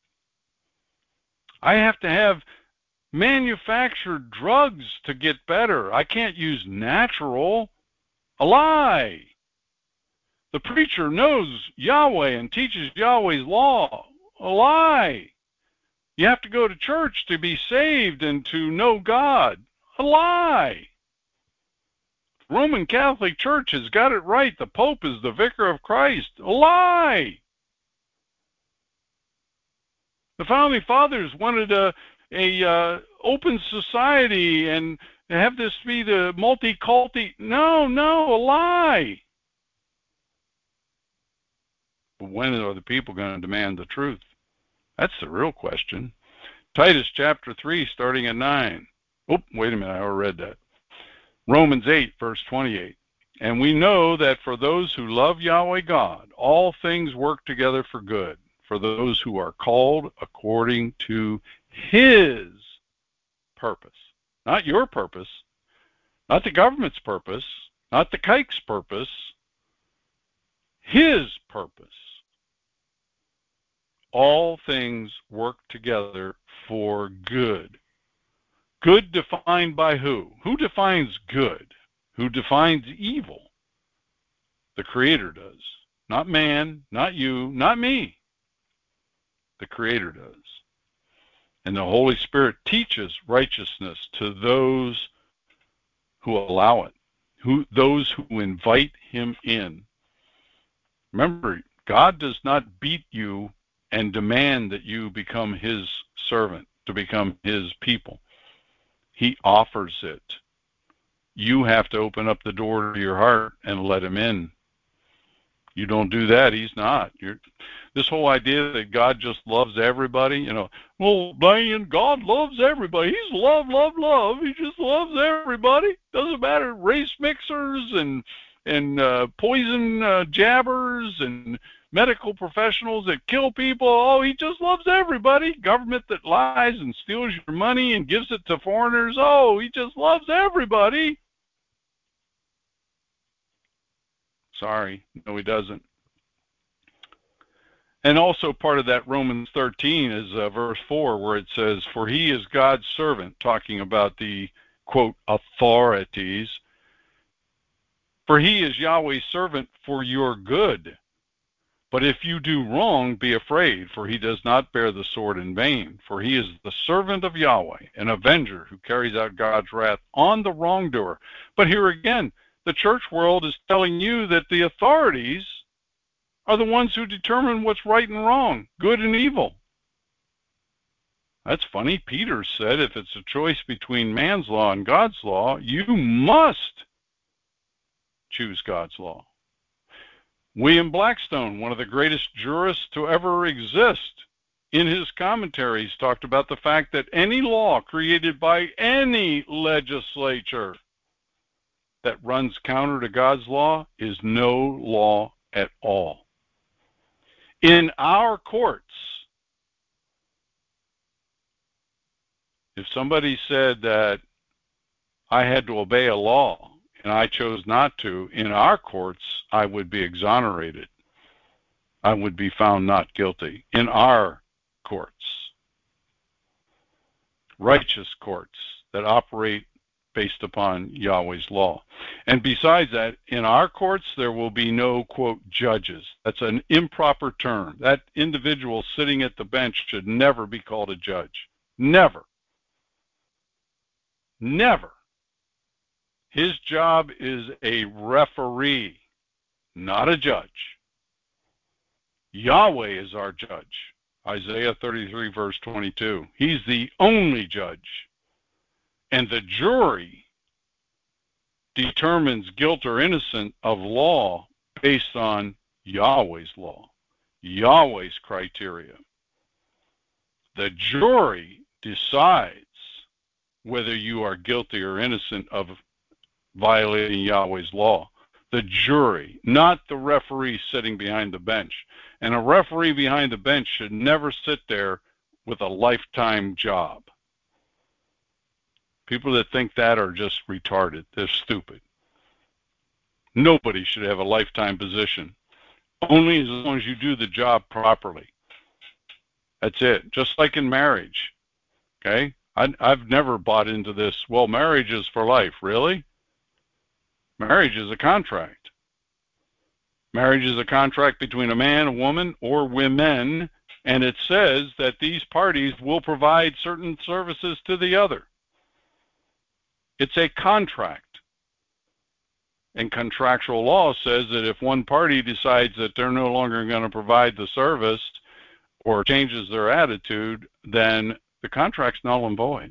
I have to have manufactured drugs to get better. I can't use natural. A lie. The preacher knows Yahweh and teaches Yahweh's law. A lie. You have to go to church to be saved and to know God. A lie. Roman Catholic Church has got it right. The Pope is the vicar of Christ. A lie. The Founding Fathers wanted a, a uh, open society and have this be the multi-culti. No, no, a lie. But when are the people going to demand the truth? That's the real question. Titus chapter three, starting at nine. Oh, wait a minute, I already read that. Romans eight, verse twenty-eight. And we know that for those who love Yahweh God, all things work together for good, for those who are called according to His purpose. Not your purpose, not the government's purpose, not the kike's purpose, His purpose. All things work together for good. Good defined by who? Who defines good? Who defines evil? The Creator does. Not man, not you, not me. The Creator does. And the Holy Spirit teaches righteousness to those who allow it, who those who invite Him in. Remember, God does not beat you and demand that you become His servant, to become His people. He offers it. You have to open up the door to your heart and let Him in. You don't do that, He's not. You're, this whole idea that God just loves everybody, you know, well, man, God loves everybody. He's love, love, love. He just loves everybody. Doesn't matter, race mixers and and uh, poison uh, jabbers and medical professionals that kill people. Oh, He just loves everybody. Government that lies and steals your money and gives it to foreigners. Oh, He just loves everybody. Sorry, no, He doesn't. And also part of that Romans thirteen is uh, verse four, where it says, for He is God's servant, talking about the, quote, authorities. For He is Yahweh's servant for your good. But if you do wrong, be afraid, for He does not bear the sword in vain. For He is the servant of Yahweh, an avenger who carries out God's wrath on the wrongdoer. But here again, the church world is telling you that the authorities are the ones who determine what's right and wrong, good and evil. That's funny. Peter said if it's a choice between man's law and God's law, you must choose God's law. William Blackstone, one of the greatest jurists to ever exist, in his commentaries talked about the fact that any law created by any legislature that runs counter to God's law is no law at all. In our courts, if somebody said that I had to obey a law and I chose not to, in our courts, I would be exonerated. I would be found not guilty in our courts, righteous courts that operate based upon Yahweh's law. And besides that, in our courts, there will be no, quote, judges. That's an improper term. That individual sitting at the bench should never be called a judge. Never. Never. His job is a referee, not a judge. Yahweh is our judge. Isaiah thirty-three, verse twenty-two. He's the only judge. And the jury determines guilt or innocence of law based on Yahweh's law, Yahweh's criteria. The jury decides whether you are guilty or innocent of violating Yahweh's law. The jury, not the referee sitting behind the bench. And a referee behind the bench should never sit there with a lifetime job. People that think that are just retarded. They're stupid. Nobody should have a lifetime position. Only as long as you do the job properly. That's it. Just like in marriage. Okay? I, I've never bought into this, well, marriage is for life. Really? Marriage is a contract. Marriage is a contract between a man, a woman, or women, and it says that these parties will provide certain services to the other. It's a contract. And contractual law says that if one party decides that they're no longer going to provide the service or changes their attitude, then the contract's null and void.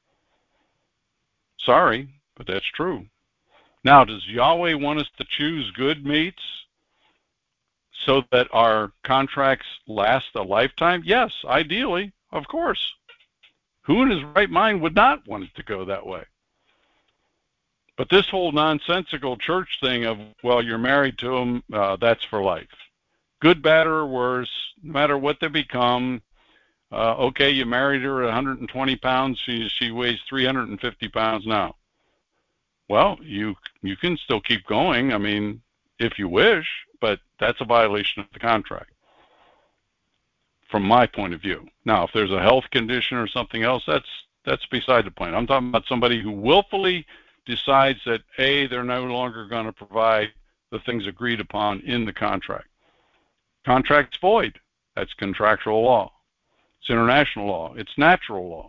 Sorry, but that's true. Now, does Yahweh want us to choose good mates so that our contracts last a lifetime? Yes, ideally, of course. Who in his right mind would not want it to go that way? But this whole nonsensical church thing of, well, you're married to them, uh, that's for life. Good, bad, or worse, no matter what they become. Uh, okay, you married her at one hundred twenty pounds. She, she weighs three hundred fifty pounds now. Well, you you can still keep going, I mean, if you wish, but that's a violation of the contract, from my point of view. Now, if there's a health condition or something else, that's that's beside the point. I'm talking about somebody who willfully decides that, A, they're no longer going to provide the things agreed upon in the contract. Contract's void. That's contractual law. It's international law. It's natural law.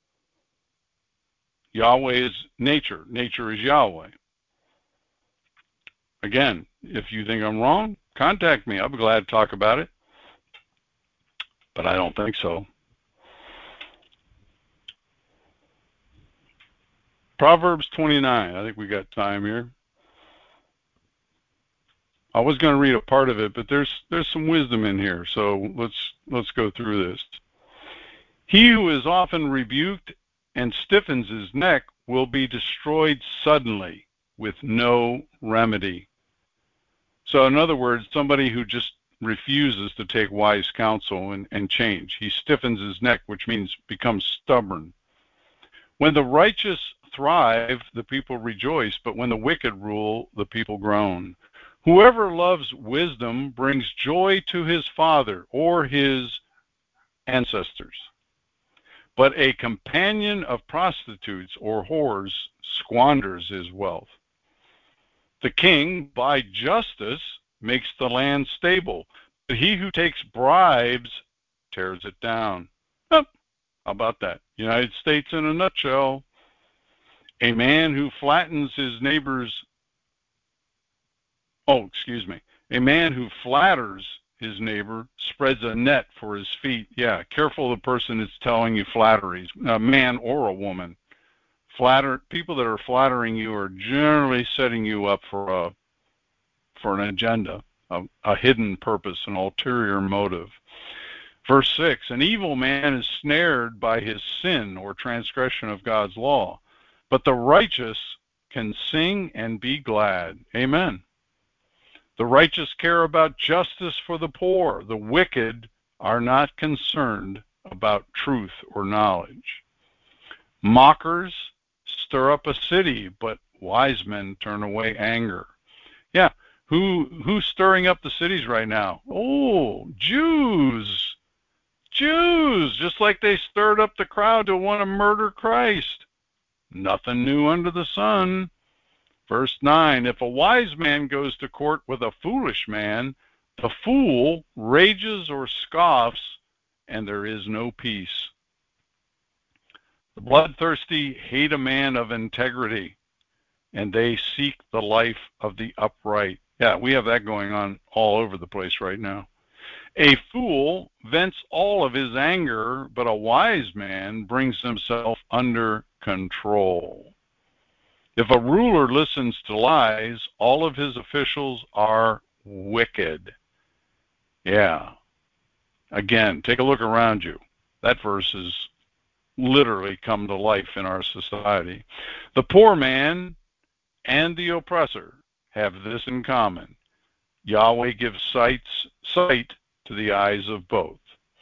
Yahweh is nature. Nature is Yahweh. Again, if you think I'm wrong, contact me. I'll be glad to talk about it. But I don't think so. Proverbs twenty-nine. I think we got time here. I was going to read a part of it, but there's there's some wisdom in here. So let's let's go through this. He who is often rebuked and stiffens his neck will be destroyed suddenly with no remedy. So in other words, somebody who just refuses to take wise counsel and, and change. He stiffens his neck, which means becomes stubborn. When the righteous thrive, the people rejoice, but when the wicked rule, the people groan. Whoever loves wisdom brings joy to his father or his ancestors. But a companion of prostitutes or whores squanders his wealth. The king, by justice, makes the land stable, but he who takes bribes tears it down. Oh, how about that? United States in a nutshell. A man who flattens his neighbor's, oh, excuse me, a man who flatters his neighbor spreads a net for his feet. Yeah, careful the person that's telling you flatteries, a man or a woman. Flatter people that are flattering you are generally setting you up for a for an agenda, a, a hidden purpose, an ulterior motive. Verse six, an evil man is snared by his sin or transgression of God's law, but the righteous can sing and be glad. Amen. The righteous care about justice for the poor. The wicked are not concerned about truth or knowledge. Mockers stir up a city, but wise men turn away anger. Yeah, Who who's stirring up the cities right now? Oh, Jews. Jews, just like they stirred up the crowd to want to murder Christ. Nothing new under the sun. Verse nine, if a wise man goes to court with a foolish man, the fool rages or scoffs, and there is no peace. The bloodthirsty hate a man of integrity, and they seek the life of the upright. Yeah, we have that going on all over the place right now. A fool vents all of his anger, but a wise man brings himself under control. If a ruler listens to lies, all of his officials are wicked. Yeah. Again, take a look around you. That verse has literally come to life in our society. The poor man and the oppressor have this in common. Yahweh gives sights, sight to the eyes of both.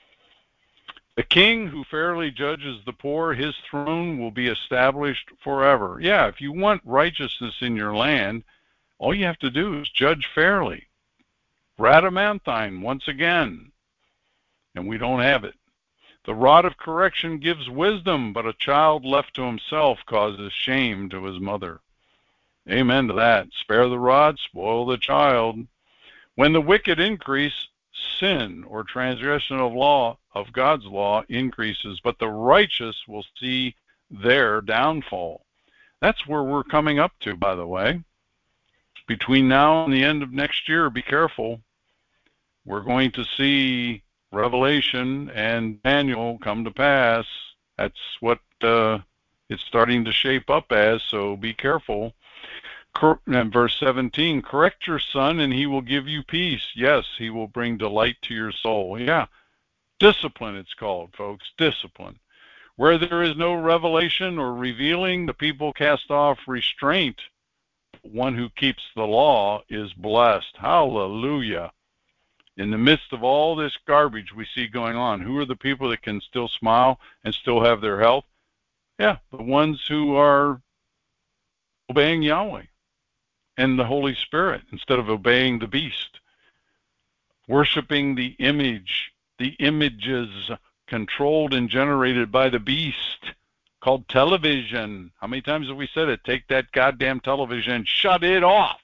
The king who fairly judges the poor, his throne will be established forever. Yeah, if you want righteousness in your land, all you have to do is judge fairly. Radamanthine, once again. And we don't have it. The rod of correction gives wisdom, but a child left to himself causes shame to his mother. Amen to that. Spare the rod, spoil the child. When the wicked increase, sin or transgression of law, of God's law, increases, but the righteous will see their downfall. That's where we're coming up to, by the way. Between now and the end of next year, be careful. We're going to see Revelation and Daniel come to pass. That's what uh, it's starting to shape up as, so be careful. And verse seventeen, correct your son and he will give you peace. Yes, he will bring delight to your soul. Yeah, discipline it's called, folks, discipline. Where there is no revelation or revealing, the people cast off restraint. One who keeps the law is blessed. Hallelujah. In the midst of all this garbage we see going on, who are the people that can still smile and still have their health? Yeah, the ones who are obeying Yahweh and the Holy Spirit instead of obeying the beast, worshiping the image, the images controlled and generated by the beast called television. How many times have we said it? Take that goddamn television and shut it off.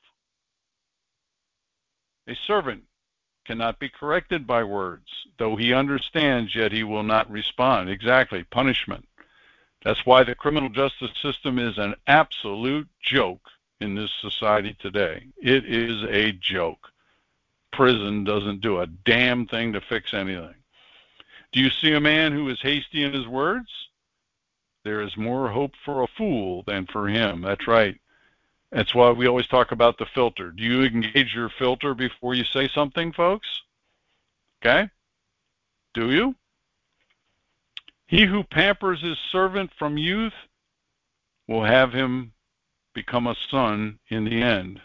A servant cannot be corrected by words. Though he understands, yet he will not respond. Exactly, punishment. That's why the criminal justice system is an absolute joke in this society today. It is a joke. Prison doesn't do a damn thing to fix anything. Do you see a man who is hasty in his words? There is more hope for a fool than for him. That's right. That's why we always talk about the filter. Do you engage your filter before you say something, folks? Okay? Do you? He who pampers his servant from youth will have him become a son in the end.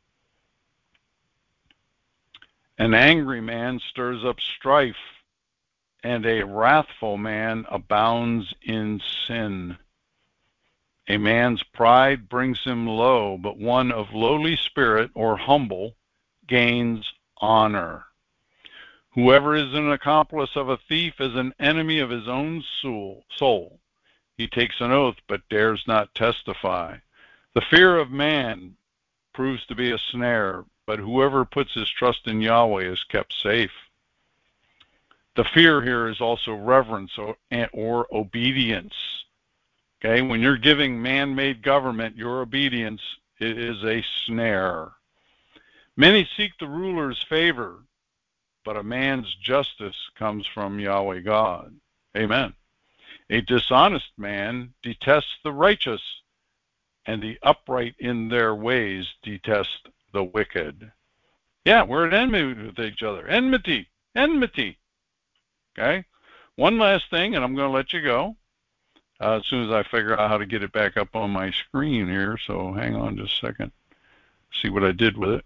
An angry man stirs up strife, and a wrathful man abounds in sin. A man's pride brings him low, but one of lowly spirit or humble gains honor. Whoever is an accomplice of a thief is an enemy of his own soul. He takes an oath but dares not testify. The fear of man proves to be a snare, but whoever puts his trust in Yahweh is kept safe. The fear here is also reverence or, or obedience. Okay, when you're giving man-made government your obedience, it is a snare. Many seek the ruler's favor, but a man's justice comes from Yahweh God. Amen. A dishonest man detests the righteous, and the upright in their ways detest the wicked. Yeah, we're at enmity with each other. Enmity, enmity. Okay? One last thing, and I'm going to let you go. Uh, as soon as I figure out how to get it back up on my screen here, so hang on just a second. See what I did with it.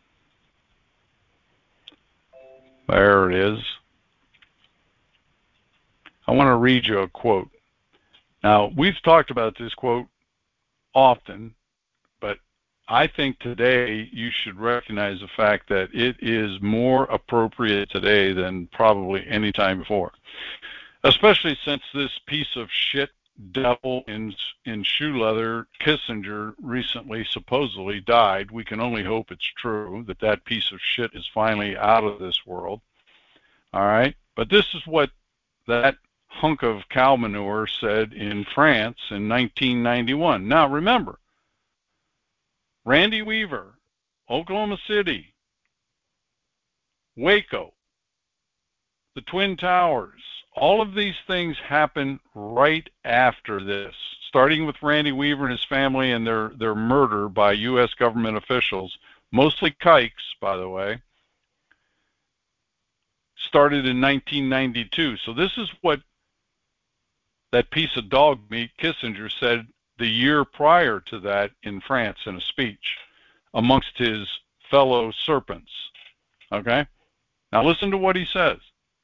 There it is. I want to read you a quote. Now, we've talked about this quote often, but I think today you should recognize the fact that it is more appropriate today than probably any time before, especially since this piece of shit devil in in shoe leather, Kissinger, recently supposedly died. We can only hope it's true, that that piece of shit is finally out of this world. All right? But this is what that hunk of cow manure said in France in nineteen ninety-one. Now remember, Randy Weaver, Oklahoma City, Waco, the Twin Towers, all of these things happen right after this, starting with Randy Weaver and his family and their, their murder by U S government officials, mostly kikes, by the way, started in nineteen ninety-two. So this is what that piece of dog meat Kissinger said the year prior to that in France in a speech amongst his fellow serpents. Okay? Now listen to what he says.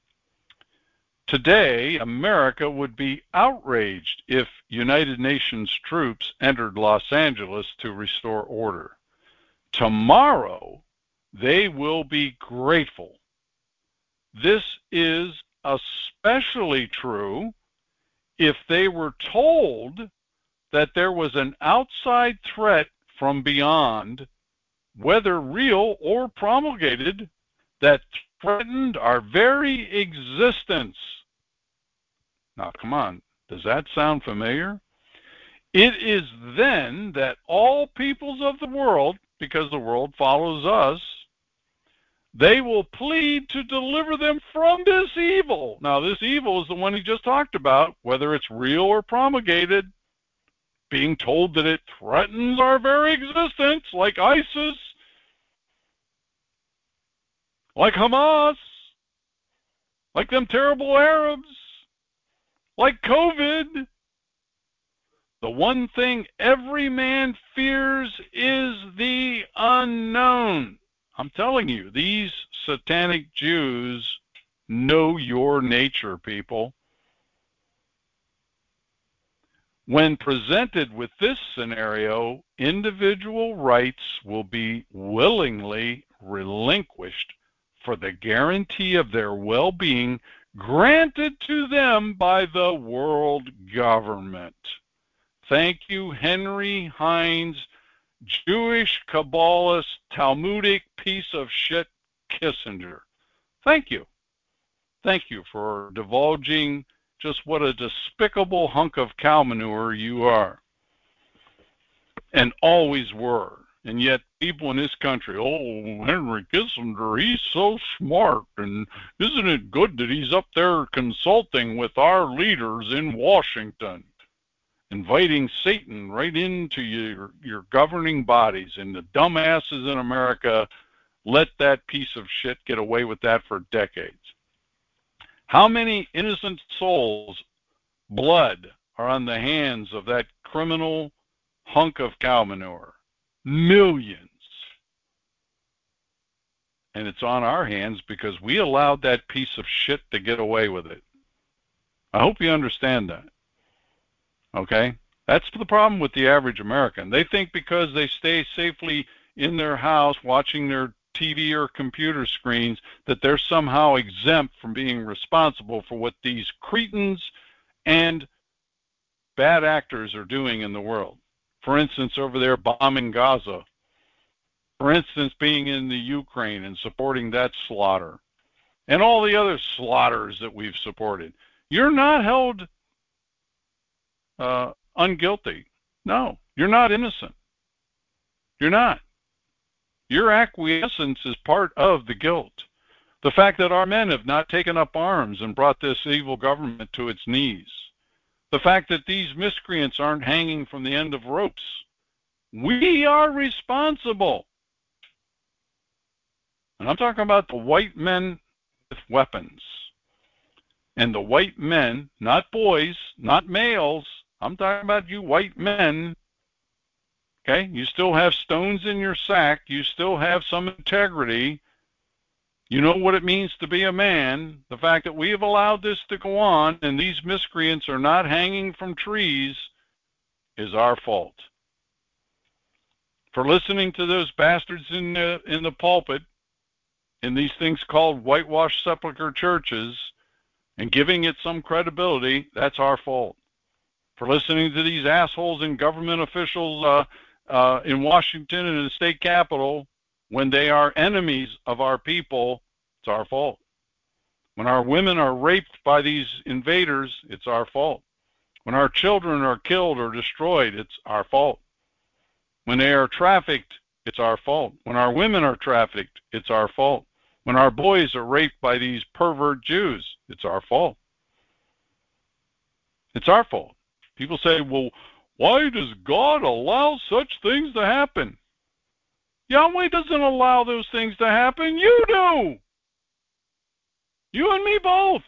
Today, America would be outraged if United Nations troops entered Los Angeles to restore order. Tomorrow, they will be grateful. This is especially true if they were told that there was an outside threat from beyond, whether real or promulgated, that threatened our very existence. Now, come on, does that sound familiar? It is then that all peoples of the world, because the world follows us, they will plead to deliver them from this evil. Now, this evil is the one he just talked about, whether it's real or promulgated, being told that it threatens our very existence, like ISIS, like Hamas, like them terrible Arabs, like COVID. The one thing every man fears is the unknown. I'm telling you, these satanic Jews know your nature, people. When presented with this scenario, individual rights will be willingly relinquished for the guarantee of their well-being granted to them by the world government. Thank you, Henry Hines, Jewish Kabbalist, Talmudic piece of shit Kissinger. Thank you. Thank you for divulging just what a despicable hunk of cow manure you are. And always were. And yet people in this country, oh, Henry Kissinger, he's so smart, and isn't it good that he's up there consulting with our leaders in Washington, inviting Satan right into your, your governing bodies, and the dumbasses in America let that piece of shit get away with that for decades. How many innocent souls' blood are on the hands of that criminal hunk of cow manure? Millions. And it's on our hands because we allowed that piece of shit to get away with it. I hope you understand that. Okay? That's the problem with the average American. They think because they stay safely in their house watching their T V or computer screens that they're somehow exempt from being responsible for what these cretins and bad actors are doing in the world. For instance, over there bombing Gaza. For instance, being in the Ukraine and supporting that slaughter. And all the other slaughters that we've supported. You're not held uh, unguilty. No, you're not innocent. You're not. Your acquiescence is part of the guilt. The fact that our men have not taken up arms and brought this evil government to its knees. The fact that these miscreants aren't hanging from the end of ropes. We are responsible. And I'm talking about the white men with weapons. And the white men, not boys, not males, I'm talking about you white men. Okay, you still have stones in your sack. You still have some integrity. You know what it means to be a man. The fact that we have allowed this to go on and these miscreants are not hanging from trees is our fault. for listening to those bastards in the, in the pulpit, in these things called whitewashed sepulcher churches, and giving it some credibility. That's our fault. For listening to these assholes and government officials uh, uh, in Washington and in the state capitol, when they are enemies of our people, it's our fault. When our women are raped by these invaders, it's our fault. When our children are killed or destroyed, it's our fault. When they are trafficked, it's our fault. When our women are trafficked, it's our fault. When our boys are raped by these pervert Jews, it's our fault. It's our fault. People say, well, why does God allow such things to happen? Yahweh doesn't allow those things to happen. You do. You and me both.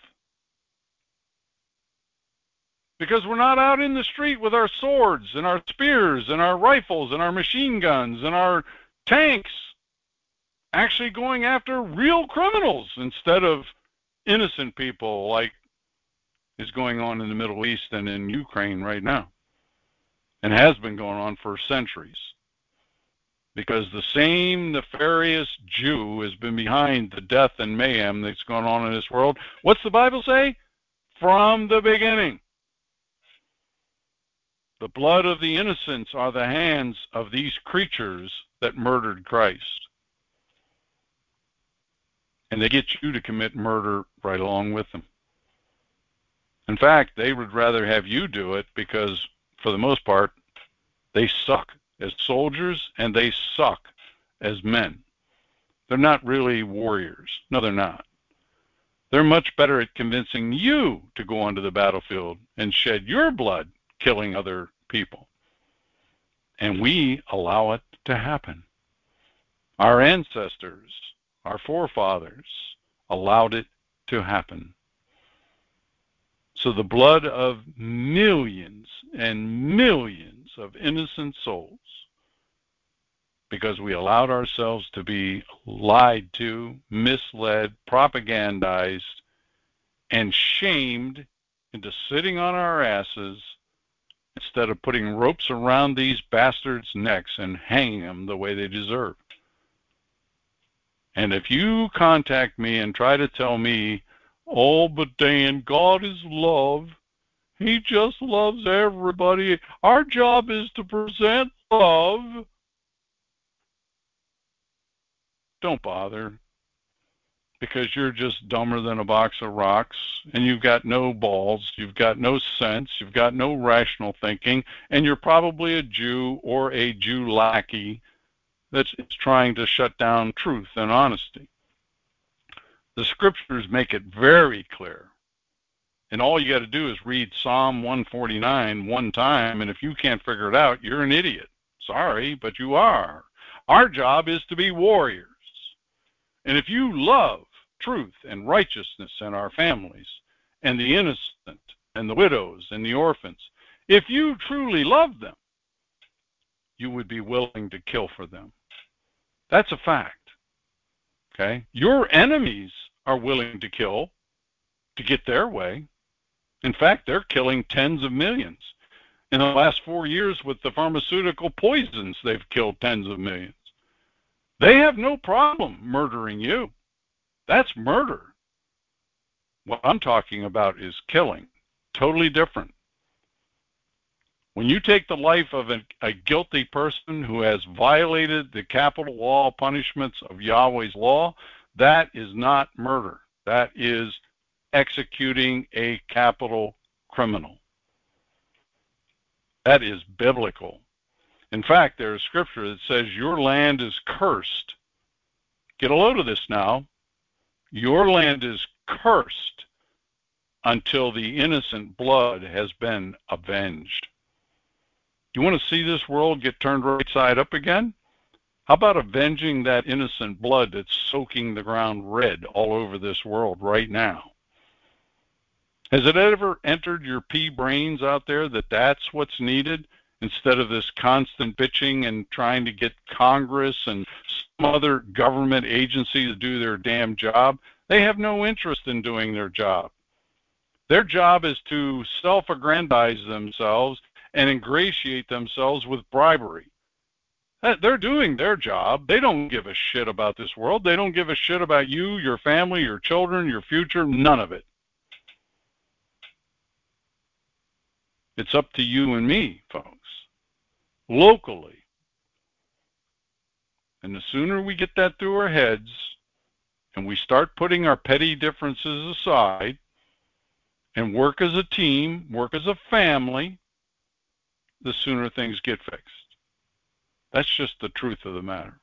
Because we're not out in the street with our swords and our spears and our rifles and our machine guns and our tanks actually going after real criminals instead of innocent people like is going on in the Middle East and in Ukraine right now, and has been going on for centuries. Because the same nefarious Jew has been behind the death and mayhem that's going on in this world. What's the Bible say? From the beginning. The blood of the innocents are the hands of these creatures that murdered Christ. And they get you to commit murder right along with them. In fact, they would rather have you do it because, for the most part, they suck as soldiers and they suck as men. They're not really warriors. No, they're not. They're much better at convincing you to go onto the battlefield and shed your blood killing other people. And we allow it to happen. Our ancestors, our forefathers, allowed it to happen. So the blood of millions and millions of innocent souls, because we allowed ourselves to be lied to, misled, propagandized, and shamed into sitting on our asses instead of putting ropes around these bastards' necks and hanging them the way they deserve. And if you contact me and try to tell me, oh, but Dan, God is love. He just loves everybody. Our job is to present love. Don't bother. Because you're just dumber than a box of rocks, and you've got no balls, you've got no sense, you've got no rational thinking, and you're probably a Jew or a Jew lackey that's trying to shut down truth and honesty. The scriptures make it very clear. And all you got to do is read Psalm one forty-nine one time, and if you can't figure it out, you're an idiot. Sorry, but you are. Our job is to be warriors. And if you love truth and righteousness in our families, and the innocent, and the widows, and the orphans, if you truly love them, you would be willing to kill for them. That's a fact. Okay? Your enemies are willing to kill to get their way. In fact, they're killing tens of millions. In the last four years with the pharmaceutical poisons, they've killed tens of millions. They have no problem murdering you. That's murder. What I'm talking about is killing. Totally different. When you take the life of a, a guilty person who has violated the capital law punishments of Yahweh's law, that is not murder. That is executing a capital criminal. That is biblical. In fact, there is scripture that says your land is cursed. Get a load of this now. Your land is cursed until the innocent blood has been avenged. You want to see this world get turned right side up again? How about avenging that innocent blood that's soaking the ground red all over this world right now? Has it ever entered your pea brains out there that that's what's needed instead of this constant bitching and trying to get Congress and some other government agency to do their damn job? They have no interest in doing their job. Their job is to self-aggrandize themselves and ingratiate themselves with bribery. They're doing their job. They don't give a shit about this world. They don't give a shit about you, your family, your children, your future, none of it. It's up to you and me, folks, locally. And the sooner we get that through our heads and we start putting our petty differences aside and work as a team, work as a family, the sooner things get fixed. That's just the truth of the matter.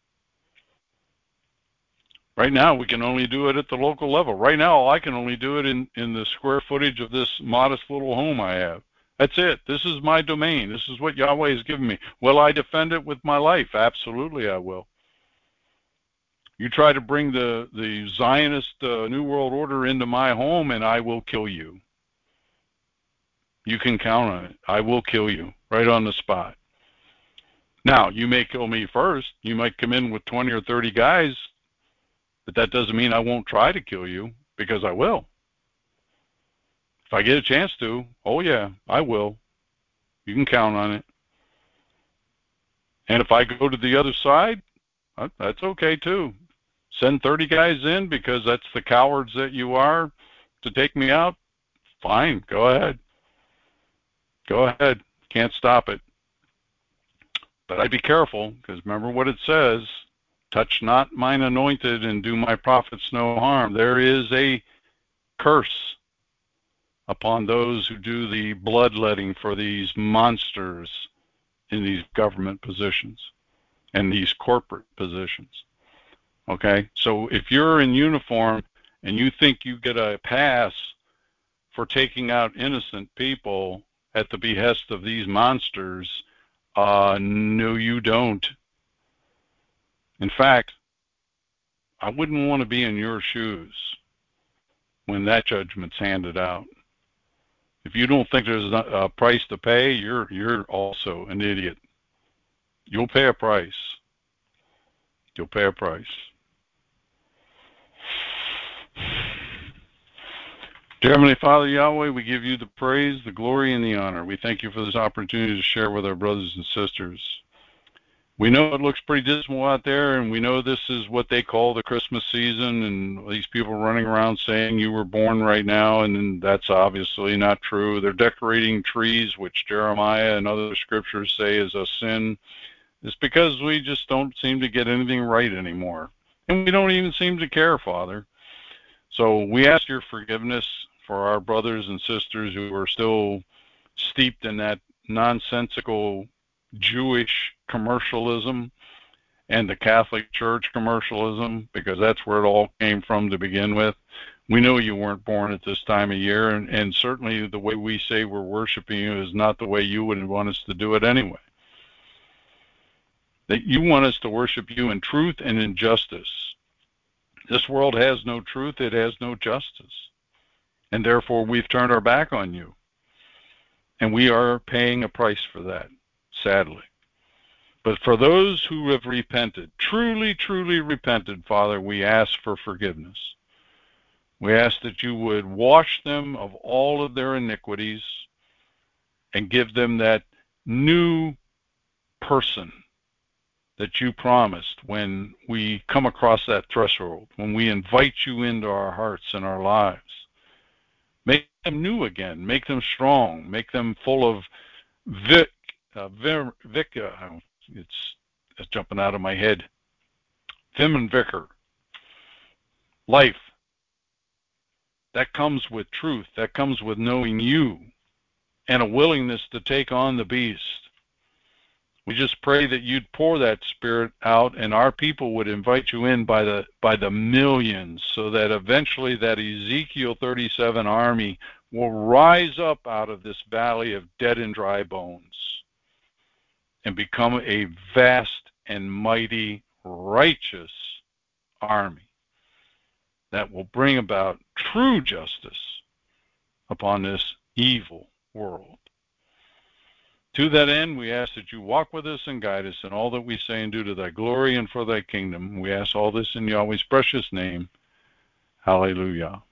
Right now, we can only do it at the local level. Right now, I can only do it in, in the square footage of this modest little home I have. That's it. This is my domain. This is what Yahweh has given me. Will I defend it with my life? Absolutely, I will. You try to bring the, the Zionist uh, New World Order into my home, and I will kill you. You can count on it. I will kill you right on the spot. Now, you may kill me first. You might come in with twenty or thirty guys, but that doesn't mean I won't try to kill you, because I will. If I get a chance to, oh yeah, I will. You can count on it. And if I go to the other side, that's okay too. Send thirty guys in because that's the cowards that you are to take me out. Fine, go ahead. Go ahead. Can't stop it. But I'd be careful, because remember what it says, touch not mine anointed and do my prophets no harm. There is a curse upon those who do the bloodletting for these monsters in these government positions and these corporate positions. Okay, so if you're in uniform and you think you get a pass for taking out innocent people at the behest of these monsters, uh, no, you don't. In fact, I wouldn't want to be in your shoes when that judgment's handed out. If you don't think there's a price to pay, you're you're also an idiot. You'll pay a price. You'll pay a price. Dear Heavenly Father, Yahweh, we give you the praise, the glory, and the honor. We thank you for this opportunity to share with our brothers and sisters. We know it looks pretty dismal out there, and we know this is what they call the Christmas season, and these people running around saying you were born right now, and that's obviously not true. They're decorating trees, which Jeremiah and other scriptures say is a sin. It's because we just don't seem to get anything right anymore, and we don't even seem to care, Father. So we ask your forgiveness for our brothers and sisters who are still steeped in that nonsensical Jewish commercialism and the Catholic Church commercialism, because that's where it all came from to begin with. We know you weren't born at this time of year, and, and certainly the way we say we're worshiping you is not the way you would want us to do it anyway. That you want us to worship you in truth and in justice. This world has no truth, it has no justice. And therefore we've turned our back on you. And we are paying a price for that, sadly. But for those who have repented, truly, truly repented, Father, we ask for forgiveness. We ask that you would wash them of all of their iniquities and give them that new person that you promised when we come across that threshold, when we invite you into our hearts and our lives. Make them new again, make them strong, make them full of vic, uh, vir, vic uh, it's, it's jumping out of my head, vim and vicar, life. That comes with truth, that comes with knowing you and a willingness to take on the beast. We just pray that you'd pour that spirit out and our people would invite you in by the by the millions, so that eventually that Ezekiel thirty-seven army will rise up out of this valley of dead and dry bones and become a vast and mighty righteous army that will bring about true justice upon this evil world. To that end, we ask that you walk with us and guide us in all that we say and do to thy glory and for thy kingdom. We ask all this in Yahweh's precious name. Hallelujah.